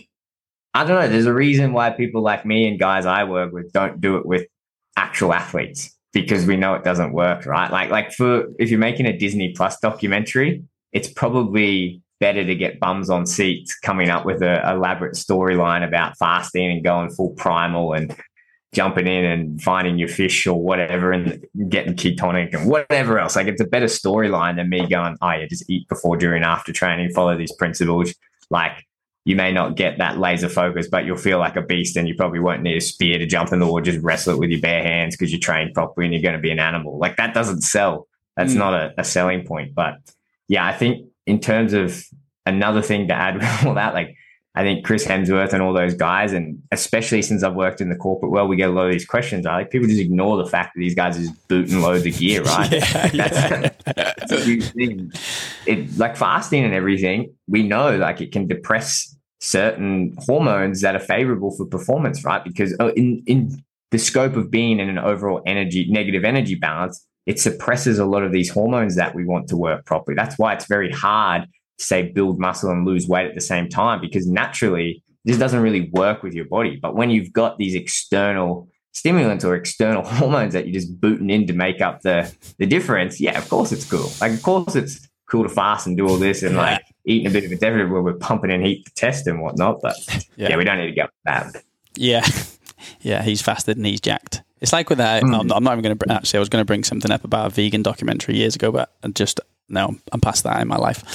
I don't know. There's a reason why people like me and guys I work with don't do it with actual athletes because we know it doesn't work, right? Like if you're making a Disney Plus documentary, it's probably better to get bums on seats coming up with an elaborate storyline about fasting and going full primal and jumping in and finding your fish or whatever and getting ketonic and whatever else. Like it's a better storyline than me going, oh yeah, just eat before, during, after training, follow these principles. Like you may not get that laser focus, but you'll feel like a beast and you probably won't need a spear to jump in the water, just wrestle it with your bare hands because you trained properly and you're going to be an animal. Like that doesn't sell. That's not a selling point. But yeah, I think in terms of another thing to add with all that, like I think Chris Hemsworth and all those guys, and especially since I've worked in the corporate world, we get a lot of these questions. I like people just ignore the fact that these guys are just booting loads of gear, right? That's a huge thing. Like fasting and everything, we know like it can depress certain hormones that are favorable for performance, right? Because in the scope of being in an overall negative energy balance, it suppresses a lot of these hormones that we want to work properly. That's why it's very hard say build muscle and lose weight at the same time, because naturally this doesn't really work with your body. But when you've got these external stimulants or external hormones that you're just booting in to make up the difference, yeah, of course it's cool. Like, of course it's cool to fast and do all this and like eating a bit of a deficit where we're pumping in heat to test and whatnot. But yeah, we don't need to go with that. Yeah. Yeah, he's fasted and he's jacked. It's like with that, I'm not even going to, actually I was going to bring something up about a vegan documentary years ago, but no, I'm past that in my life.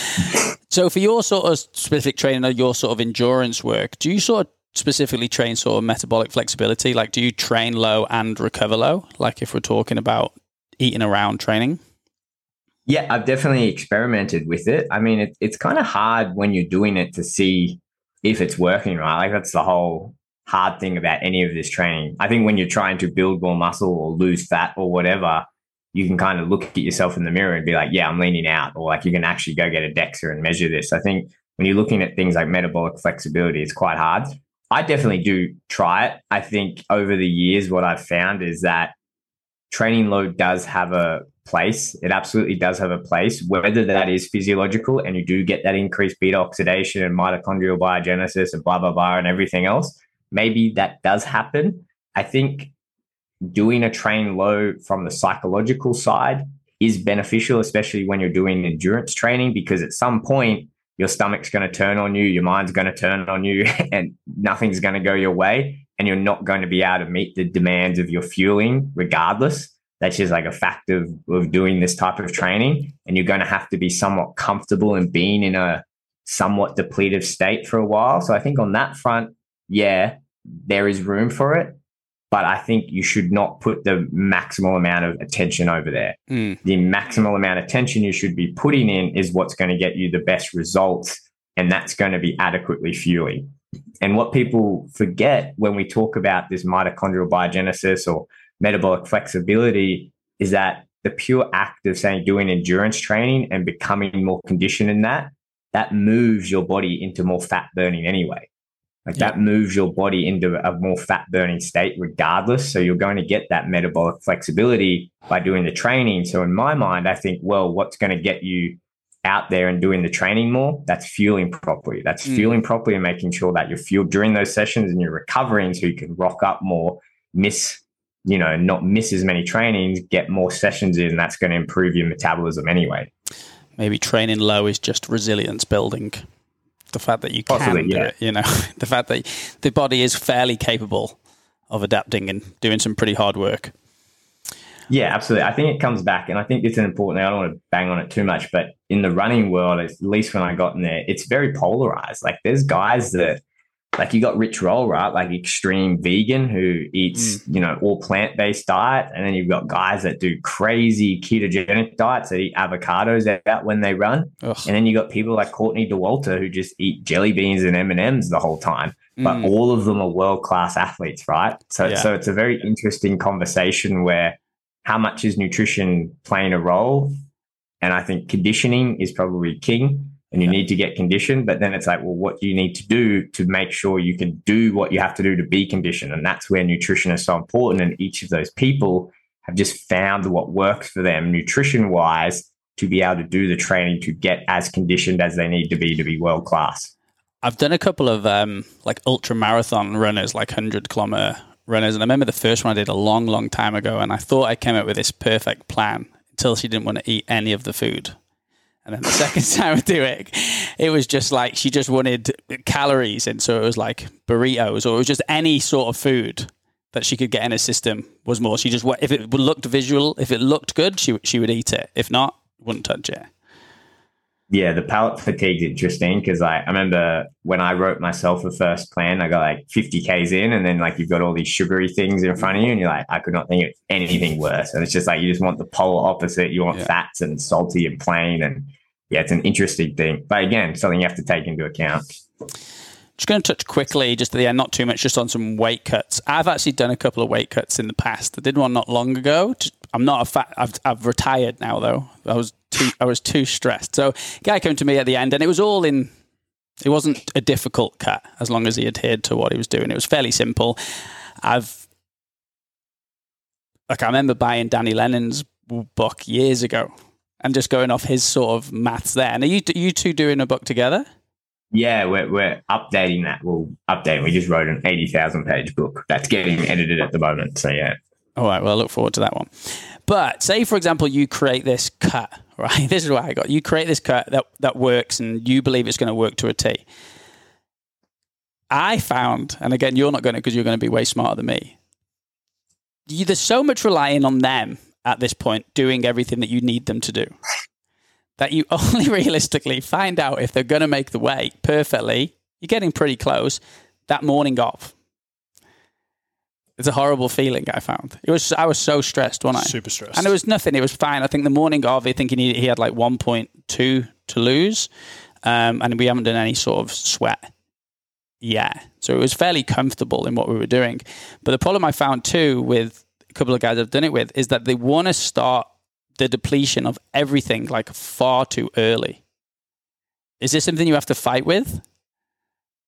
So for your sort of specific training or your sort of endurance work, do you sort of specifically train sort of metabolic flexibility? Like, do you train low and recover low? Like if we're talking about eating around training? Yeah, I've definitely experimented with it. I mean, it's kind of hard when you're doing it to see if it's working, right? Like that's the whole hard thing about any of this training. I think when you're trying to build more muscle or lose fat or whatever, you can kind of look at yourself in the mirror and be like, yeah, I'm leaning out, or like you can actually go get a DEXA and measure this. I think when you're looking at things like metabolic flexibility, it's quite hard. I definitely do try it. I think over the years, what I've found is that training load does have a place. It absolutely does have a place, whether that is physiological and you do get that increased beta oxidation and mitochondrial biogenesis and blah, blah, blah, and everything else. Maybe that does happen. I think doing a train low from the psychological side is beneficial, especially when you're doing endurance training, because at some point your stomach's going to turn on you, your mind's going to turn on you, and nothing's going to go your way. And you're not going to be able to meet the demands of your fueling regardless. That's just like a fact of doing this type of training. And you're going to have to be somewhat comfortable in being in a somewhat depletive state for a while. So I think on that front, yeah, there is room for it. But I think you should not put the maximal amount of attention over there. The maximal amount of attention you should be putting in is what's going to get you the best results. And that's going to be adequately fueling. And what people forget when we talk about this mitochondrial biogenesis or metabolic flexibility is that the pure act of saying doing endurance training and becoming more conditioned in that moves your body into more fat burning anyway. That moves your body into a more fat burning state regardless. So you're going to get that metabolic flexibility by doing the training. So in my mind, I think, well, what's going to get you out there and doing the training more? That's fueling properly. That's fueling properly and making sure that you're fueled during those sessions and you're recovering so you can rock up more, not miss as many trainings, get more sessions in. That's going to improve your metabolism anyway. Maybe training low is just resilience building. The fact that you can do it, the fact that the body is fairly capable of adapting and doing some pretty hard work. Yeah, absolutely. I think it comes back, and I think it's an important thing. I don't want to bang on it too much, but in the running world, at least when I got in there, it's very polarized. Like there's guys that, like you got Rich Roll, right? Like extreme vegan who eats, all plant-based diet. And then you've got guys that do crazy ketogenic diets that eat avocados out when they run. Ugh. And then you got people like Courtney Dauwalter who just eat jelly beans and M&Ms the whole time. But all of them are world-class athletes, right? So it's a very interesting conversation where how much is nutrition playing a role? And I think conditioning is probably king. And you need to get conditioned, but then it's like, well, what do you need to do to make sure you can do what you have to do to be conditioned? And that's where nutrition is so important. And each of those people have just found what works for them nutrition-wise to be able to do the training to get as conditioned as they need to be world class. I've done a couple of like ultra marathon runners, like 100-kilometer runners. And I remember the first one I did a long, long time ago. And I thought I came up with this perfect plan until she didn't want to eat any of the food. And then the second time I do it, it was just like she just wanted calories. And so it was like burritos or it was just any sort of food that she could get in her system was more. She just, if it looked visual, if it looked good, she would eat it. If not, wouldn't touch it. Yeah, the palate fatigue is interesting because I remember when I wrote myself a first plan, I got like 50 Ks in and then like you've got all these sugary things in front of you and you're like, I could not think of anything worse. And it's just like you just want the polar opposite. You want fats and salty and plain. And yeah, it's an interesting thing. But again, something you have to take into account. Just going to touch quickly, just at the end, not too much, just on some weight cuts. I've actually done a couple of weight cuts in the past. I did one not long ago. I'm not a fat. I've retired now though. I was too stressed. So a guy came to me at the end, and it was all in. It wasn't a difficult cut as long as he adhered to what he was doing. It was fairly simple. I remember buying Danny Lennon's book years ago, and just going off his sort of maths there. And are you two doing a book together? Yeah, we're updating that. We'll update. We just wrote an 80,000 page book that's getting edited at the moment. So yeah. All right. Well, I look forward to that one. But say, for example, you create this cut, right? This is what I got. You create this cut that works and you believe it's going to work to a T. I found, and again, you're not going to because you're going to be way smarter than me. There's so much relying on them at this point doing everything that you need them to do that you only realistically find out if they're going to make the weight perfectly. You're getting pretty close that morning off. It's a horrible feeling I found. I was so stressed, wasn't I? Super stressed. And it was nothing. It was fine. I think the morning of, I think he had like 1.2 to lose. And we haven't done any sort of sweat yet. So it was fairly comfortable in what we were doing. But the problem I found too with a couple of guys I've done it with is that they want to start the depletion of everything like far too early. Is this something you have to fight with?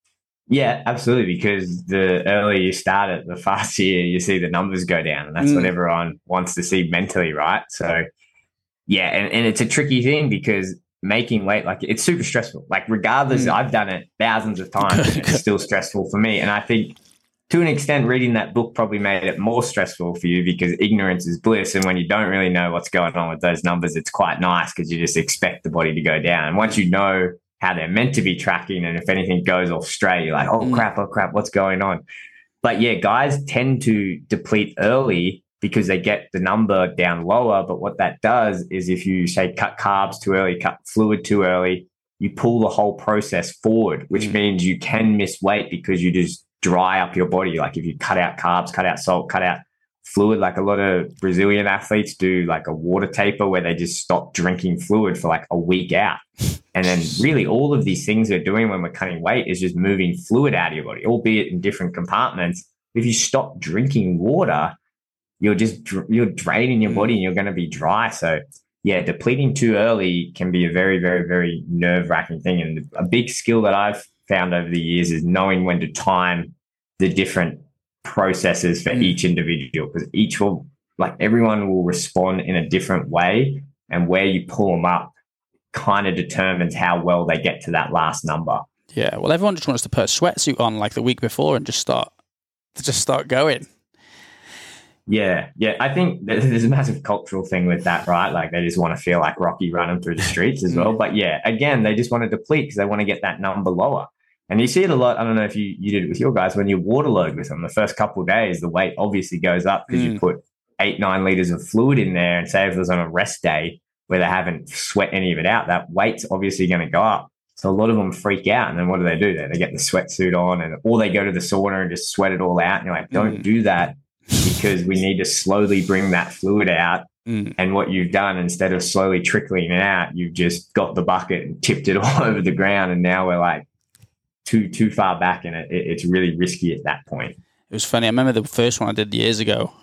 Yeah, absolutely. Because the earlier you start it, the faster you see the numbers go down. And that's what everyone wants to see mentally, right? So, yeah. And it's a tricky thing because making weight, like, it's super stressful. Like, regardless, I've done it thousands of times and it's still stressful for me. And I think to an extent, reading that book probably made it more stressful for you because ignorance is bliss. And when you don't really know what's going on with those numbers, it's quite nice because you just expect the body to go down. And once you know how they're meant to be tracking, and if anything goes off straight, you're like, oh crap, what's going on? But yeah, guys tend to deplete early because they get the number down lower. But what that does is if you say cut carbs too early, cut fluid too early, you pull the whole process forward, which means you can miss weight because you just dry up your body. Like if you cut out carbs, cut out salt, cut out fluid, like a lot of Brazilian athletes do like a water taper where they just stop drinking fluid for like a week out. And then really all of these things we're doing when we're cutting weight is just moving fluid out of your body, albeit in different compartments. If you stop drinking water, you're draining your body and you're going to be dry. So yeah, depleting too early can be a very, very, very nerve-wracking thing. And a big skill that I've found over the years is knowing when to time the different processes for each individual, because everyone will respond in a different way, and where you pull them up kind of determines how well they get to that last number. Yeah, well, everyone just wants to put a sweatsuit on like the week before and just start going. Yeah. I think there's a massive cultural thing with that, right? Like they just want to feel like Rocky running through the streets as well. But yeah, again, they just want to deplete because they want to get that number lower. And you see it a lot. I don't know if you did it with your guys when you water load with them. The first couple of days, the weight obviously goes up because you put 8-9 liters of fluid in there, and say if it was on a rest day where they haven't sweat any of it out, that weight's obviously going to go up. So a lot of them freak out, and then what do? They get the sweatsuit on, or they go to the sauna and just sweat it all out. And you're like, don't do that, because we need to slowly bring that fluid out. And what you've done, instead of slowly trickling it out, you've just got the bucket and tipped it all over the ground. And now we're like too far back, and it's really risky at that point. It was funny. I remember the first one I did years ago.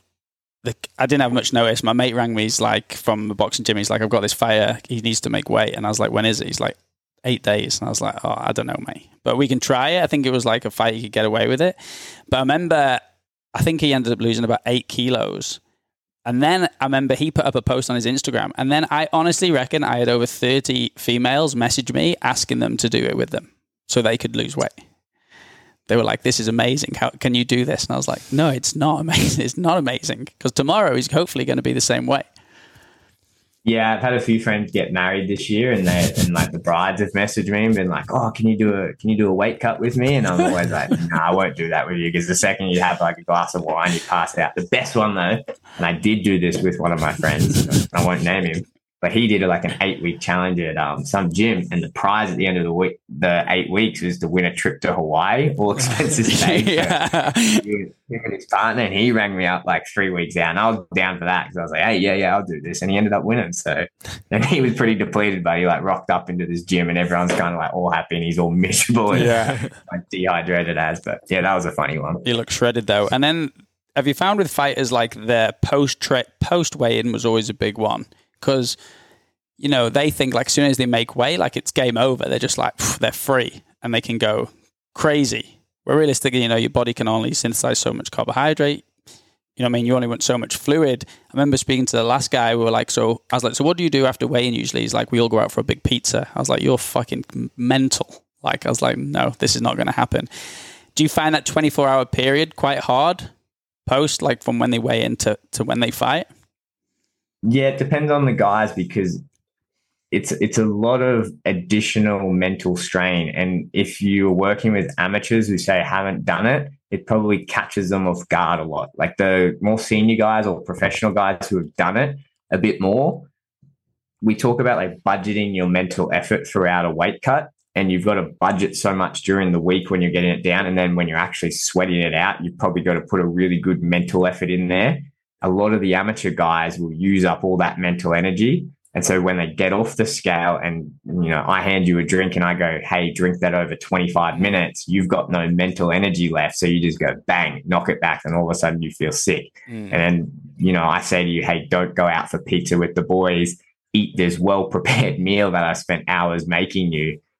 I didn't have much notice. My mate rang me. He's like, from the boxing gym. He's like, I've got this fighter. He needs to make weight. And I was like, when is it? He's like, 8 days. And I was like, oh, I don't know, mate. But we can try it. I think it was like a fight you could get away with it. But I remember, I think he ended up losing about 8 kilos. And then I remember he put up a post on his Instagram. And then I honestly reckon I had over 30 females message me asking them to do it with them so they could lose weight. They were like, this is amazing. How can you do this? And I was like, no, it's not amazing. It's not amazing, because tomorrow he's hopefully going to be the same way. Yeah, I've had a few friends get married this year, and like the brides have messaged me and been like, oh, can you do a weight cut with me? And I'm always like, no, I won't do that with you, because the second you have like a glass of wine, you pass out. The best one though, and I did do this with one of my friends, I won't name him, but he did like an 8-week challenge at some gym, and the prize at the end of the week, the 8 weeks, was to win a trip to Hawaii, all expenses paid. Yeah. Him and his partner, and he rang me up like 3 weeks out, and I was down for that because I was like, hey, yeah, I'll do this, and he ended up winning. So then he was pretty depleted, but he like rocked up into this gym, and everyone's kind of like all happy, and he's all miserable and like dehydrated as. But yeah, that was a funny one. You look shredded though. And then have you found with fighters like their post weigh-in was always a big one? Because, you know, they think like as soon as they make weight, like it's game over. They're just like, they're free and they can go crazy. Where realistically, you know, your body can only synthesize so much carbohydrate. You know what I mean? You only want so much fluid. I remember speaking to the last guy. I was like, so what do you do after weigh-in usually? He's like, we all go out for a big pizza. I was like, you're fucking mental. Like, I was like, no, this is not going to happen. Do you find that 24-hour period quite hard post, like from when they weigh in to when they fight? Yeah, it depends on the guys, because it's a lot of additional mental strain. And if you're working with amateurs who say haven't done it, it probably catches them off guard a lot. Like the more senior guys or professional guys who have done it a bit more, we talk about like budgeting your mental effort throughout a weight cut. And you've got to budget so much during the week when you're getting it down. And then when you're actually sweating it out, you've probably got to put a really good mental effort in there. A lot of the amateur guys will use up all that mental energy. And so when they get off the scale and, you know, I hand you a drink and I go, hey, drink that over 25 minutes, you've got no mental energy left. So you just go bang, knock it back. And all of a sudden you feel sick. And then, you know, I say to you, hey, don't go out for pizza with the boys. Eat this well-prepared meal that I spent hours making you.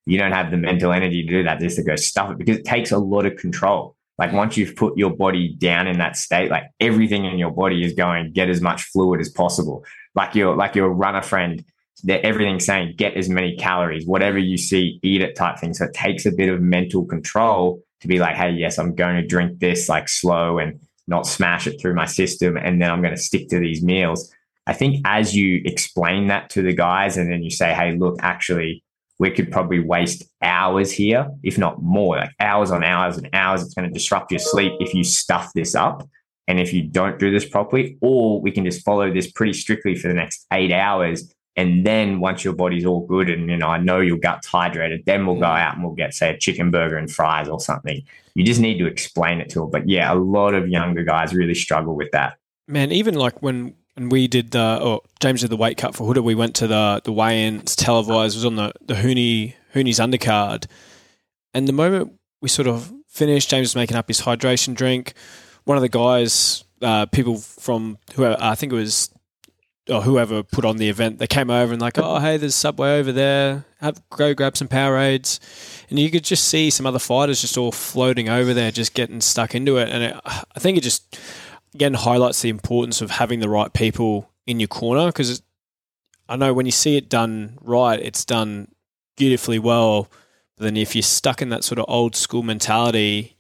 you don't have the mental energy to do that, just to go stuff it, because it takes a lot of control. Like once you've put your body down in that state, like everything in your body is going, get as much fluid as possible. Like your runner friend, everything's saying, get as many calories, whatever you see, eat it type thing. So it takes a bit of mental control to be like, hey, yes, I'm going to drink this like slow and not smash it through my system. And then I'm going to stick to these meals. I think as you explain that to the guys and then you say, hey, look, actually, we could probably waste hours here, if not more, like hours on hours and hours. It's going to disrupt your sleep if you stuff this up and if you don't do this properly, or we can just follow this pretty strictly for the next 8 hours. And then once your body's all good and, I know your gut's hydrated, then we'll go out and we'll get, say, a chicken burger and fries or something. You just need to explain it to them. But yeah, a lot of younger guys really struggle with that. Man, even like when we did James did the weight cut for Huda, we went to the weigh-ins, televised, was on the Hooney's undercard. And the moment we sort of finished, James was making up his hydration drink. One of the guys, people from whoever, I think it was whoever put on the event, they came over and like, oh, hey, there's Subway over there. Go grab some Powerades. And you could just see some other fighters just all floating over there, just getting stuck into it. And I think it just, again, highlights the importance of having the right people in your corner, because I know when you see it done right, it's done beautifully well. But then if you're stuck in that sort of old school mentality,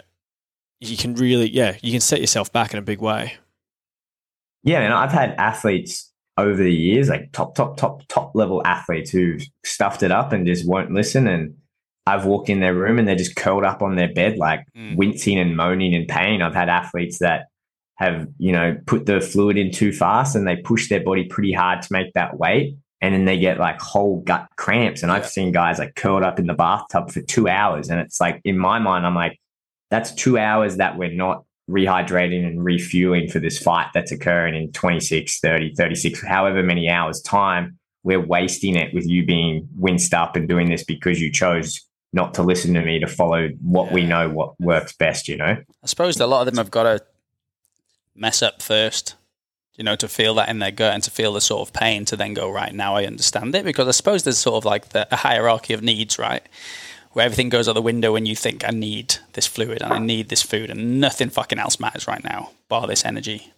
you can really, you can set yourself back in a big way. Yeah, and I've had athletes over the years, like top level athletes who've stuffed it up and just won't listen. And I've walked in their room and they're just curled up on their bed, like wincing and moaning in pain. I've had athletes that have, put the fluid in too fast and they push their body pretty hard to make that weight. And then they get like whole gut cramps. And I've seen guys like curled up in the bathtub for 2 hours. And it's like, in my mind, I'm like, that's 2 hours that we're not rehydrating and refueling for this fight that's occurring in 26, 30, 36, however many hours time. We're wasting it with you being winced up and doing this because you chose not to listen to me, to follow what we know, what works best, I suppose a lot of them have got to mess up first, to feel that in their gut and to feel the sort of pain to then go, right, now I understand it. Because I suppose there's sort of like a hierarchy of needs, right? Where everything goes out the window when you think, I need this fluid and I need this food and nothing fucking else matters right now, bar this energy.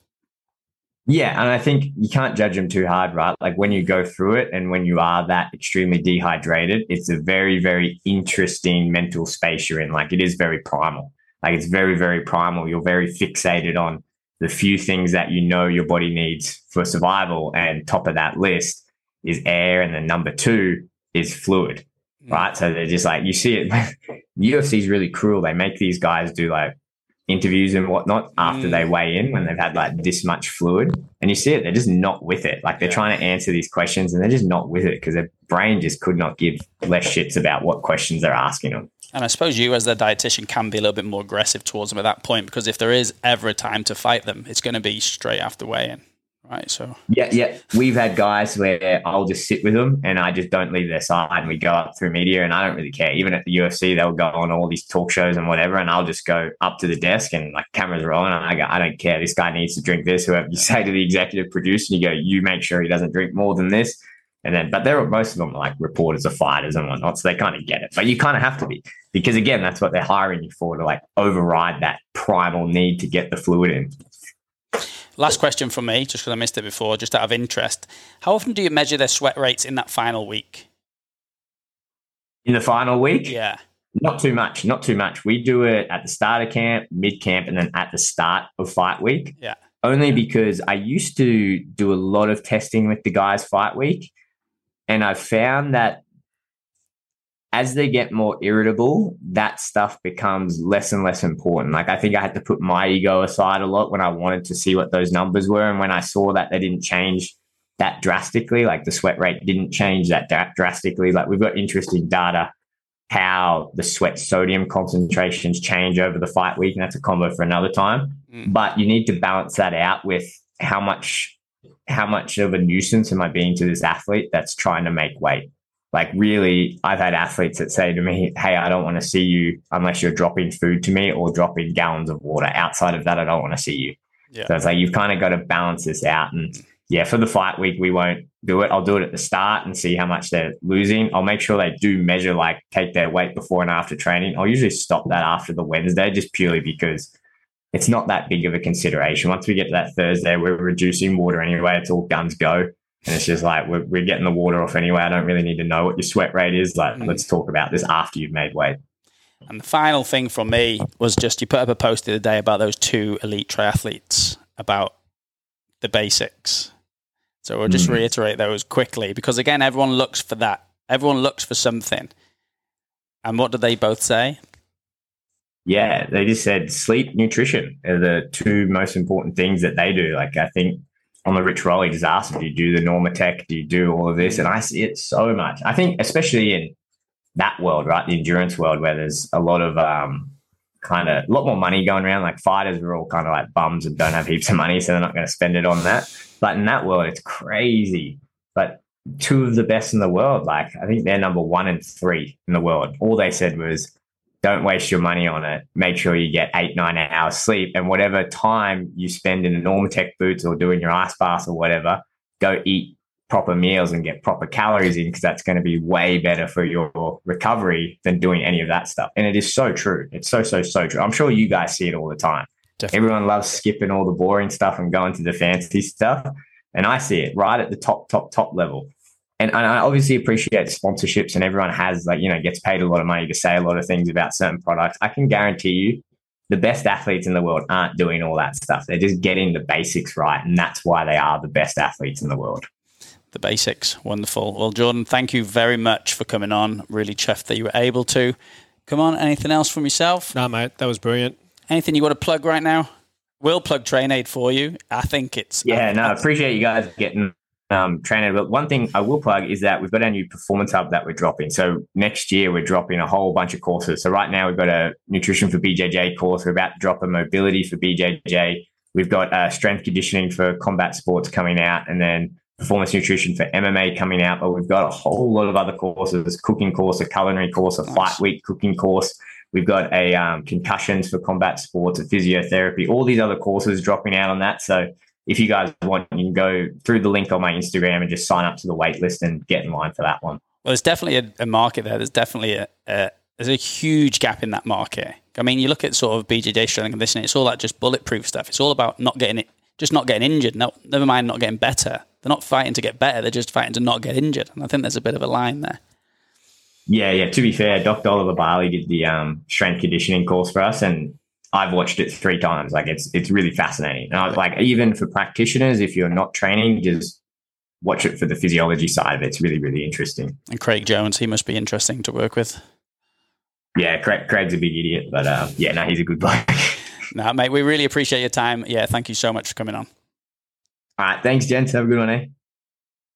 Yeah, and I think you can't judge them too hard, right? Like when you go through it and when you are that extremely dehydrated, it's a very, very interesting mental space you're in. Like it is very primal. Like it's very, very primal. You're very fixated on the few things that your body needs for survival. And top of that list is air. And then number 2 is fluid. Right. So they're just like, you see it. UFC is really cruel. They make these guys do like interviews and whatnot after they weigh in when they've had like this much fluid. And you see it, they're just not with it. Like they're trying to answer these questions and they're just not with it because their brain just could not give less shits about what questions they're asking them. And I suppose you as their dietitian can be a little bit more aggressive towards them at that point, because if there is ever a time to fight them, it's going to be straight after weigh-in. Right, so yeah, we've had guys where I'll just sit with them and I just don't leave their side, and we go up through media, and I don't really care. Even at the UFC, they'll go on all these talk shows and whatever, and I'll just go up to the desk and like cameras are rolling, and I go, I don't care. This guy needs to drink this. Whoever you say to the executive producer, and you go, you make sure he doesn't drink more than this, and then but most of them are like reporters or fighters and whatnot, so they kind of get it. But you kind of have to be, because again, that's what they're hiring you for, to like override that primal need to get the fluid in. Last question from me, just because I missed it before, just out of interest. How often do you measure their sweat rates in that final week? In the final week? Yeah. Not too much. We do it at the start of camp, mid-camp, and then at the start of fight week. Yeah. Only because I used to do a lot of testing with the guys fight week, and I've found that as they get more irritable, that stuff becomes less and less important. Like I think I had to put my ego aside a lot when I wanted to see what those numbers were. And when I saw that they didn't change that drastically, like the sweat rate didn't change that drastically. Like we've got interesting data how the sweat sodium concentrations change over the fight week. And that's a combo for another time. But you need to balance that out with how much of a nuisance am I being to this athlete that's trying to make weight. Like really, I've had athletes that say to me, hey, I don't want to see you unless you're dropping food to me or dropping gallons of water. Outside of that, I don't want to see you. Yeah. So it's like you've kind of got to balance this out. And yeah, for the fight week, we won't do it. I'll do it at the start and see how much they're losing. I'll make sure they do measure, like take their weight before and after training. I'll usually stop that after the Wednesday, just purely because it's not that big of a consideration. Once we get to that Thursday, we're reducing water anyway. It's all guns go. And it's just like, we're getting the water off anyway. I don't really need to know what your sweat rate is. Like, let's talk about this after you've made weight. And the final thing from me was just, you put up a post the other day about those 2 elite triathletes, about the basics. So we'll just reiterate those quickly, because again, everyone looks for that. Everyone looks for something. And what did they both say? Yeah, they just said sleep, nutrition are the 2 most important things that they do. Like, I think on the Rich Roll, he just asked, do you do the Normatec? Do you do all of this? And I see it so much. I think especially in that world, right? The endurance world, where there's a lot of a lot more money going around. Like, fighters are all kind of like bums and don't have heaps of money, so they're not going to spend it on that. But in that world, it's crazy. But 2 of the best in the world, like, I think they're number 1 and 3 in the world. All they said was, don't waste your money on it. Make sure you get 8-9 hours sleep, and whatever time you spend in the Normatec boots or doing your ice bath or whatever, go eat proper meals and get proper calories in, because that's going to be way better for your recovery than doing any of that stuff. And it is so true. It's so true. I'm sure you guys see it all the time. Definitely. Everyone loves skipping all the boring stuff and going to the fancy stuff. And I see it right at the top level. And I obviously appreciate sponsorships, and everyone has, like, gets paid a lot of money to say a lot of things about certain products. I can guarantee you the best athletes in the world aren't doing all that stuff. They're just getting the basics right. And that's why they are the best athletes in the world. The basics. Wonderful. Well, Jordan, thank you very much for coming on. Really chuffed that you were able to. Come on, anything else from yourself? No, mate, that was brilliant. Anything you want to plug right now? We'll plug TrainAid for you. I think it's... Yeah, I appreciate you guys getting TrainAid. But one thing I will plug is that we've got our new Performance Hub that we're dropping. So next year, we're dropping a whole bunch of courses. So right now, we've got a Nutrition for BJJ course. We're about to drop a Mobility for BJJ. We've got Strength Conditioning for combat sports coming out, and then Performance Nutrition for MMA coming out. But we've got a whole lot of other courses: cooking course, a culinary course, a fight week cooking course. We've got a concussions for combat sports, a physiotherapy, all these other courses dropping out on that. So if you guys want, you can go through the link on my Instagram and just sign up to the wait list and get in line for that one. Well, there's definitely a market there. There's definitely there's a huge gap in that market. I mean, you look at sort of BJJ strength and conditioning, it's all that just bulletproof stuff. It's all about not getting injured. No, never mind not getting better. They're not fighting to get better. They're just fighting to not get injured. And I think there's a bit of a line there. Yeah. To be fair, Dr. Oliver Barley did the strength conditioning course for us, and I've watched it 3 times. Like, it's really fascinating. And I was like, even for practitioners, if you're not training, just watch it for the physiology side of it. It's really, really interesting. And Craig Jones, he must be interesting to work with. Yeah, Craig's a big idiot, but he's a good bloke. No, mate, we really appreciate your time. Yeah, thank you so much for coming on. All right, thanks, gents. Have a good one, eh?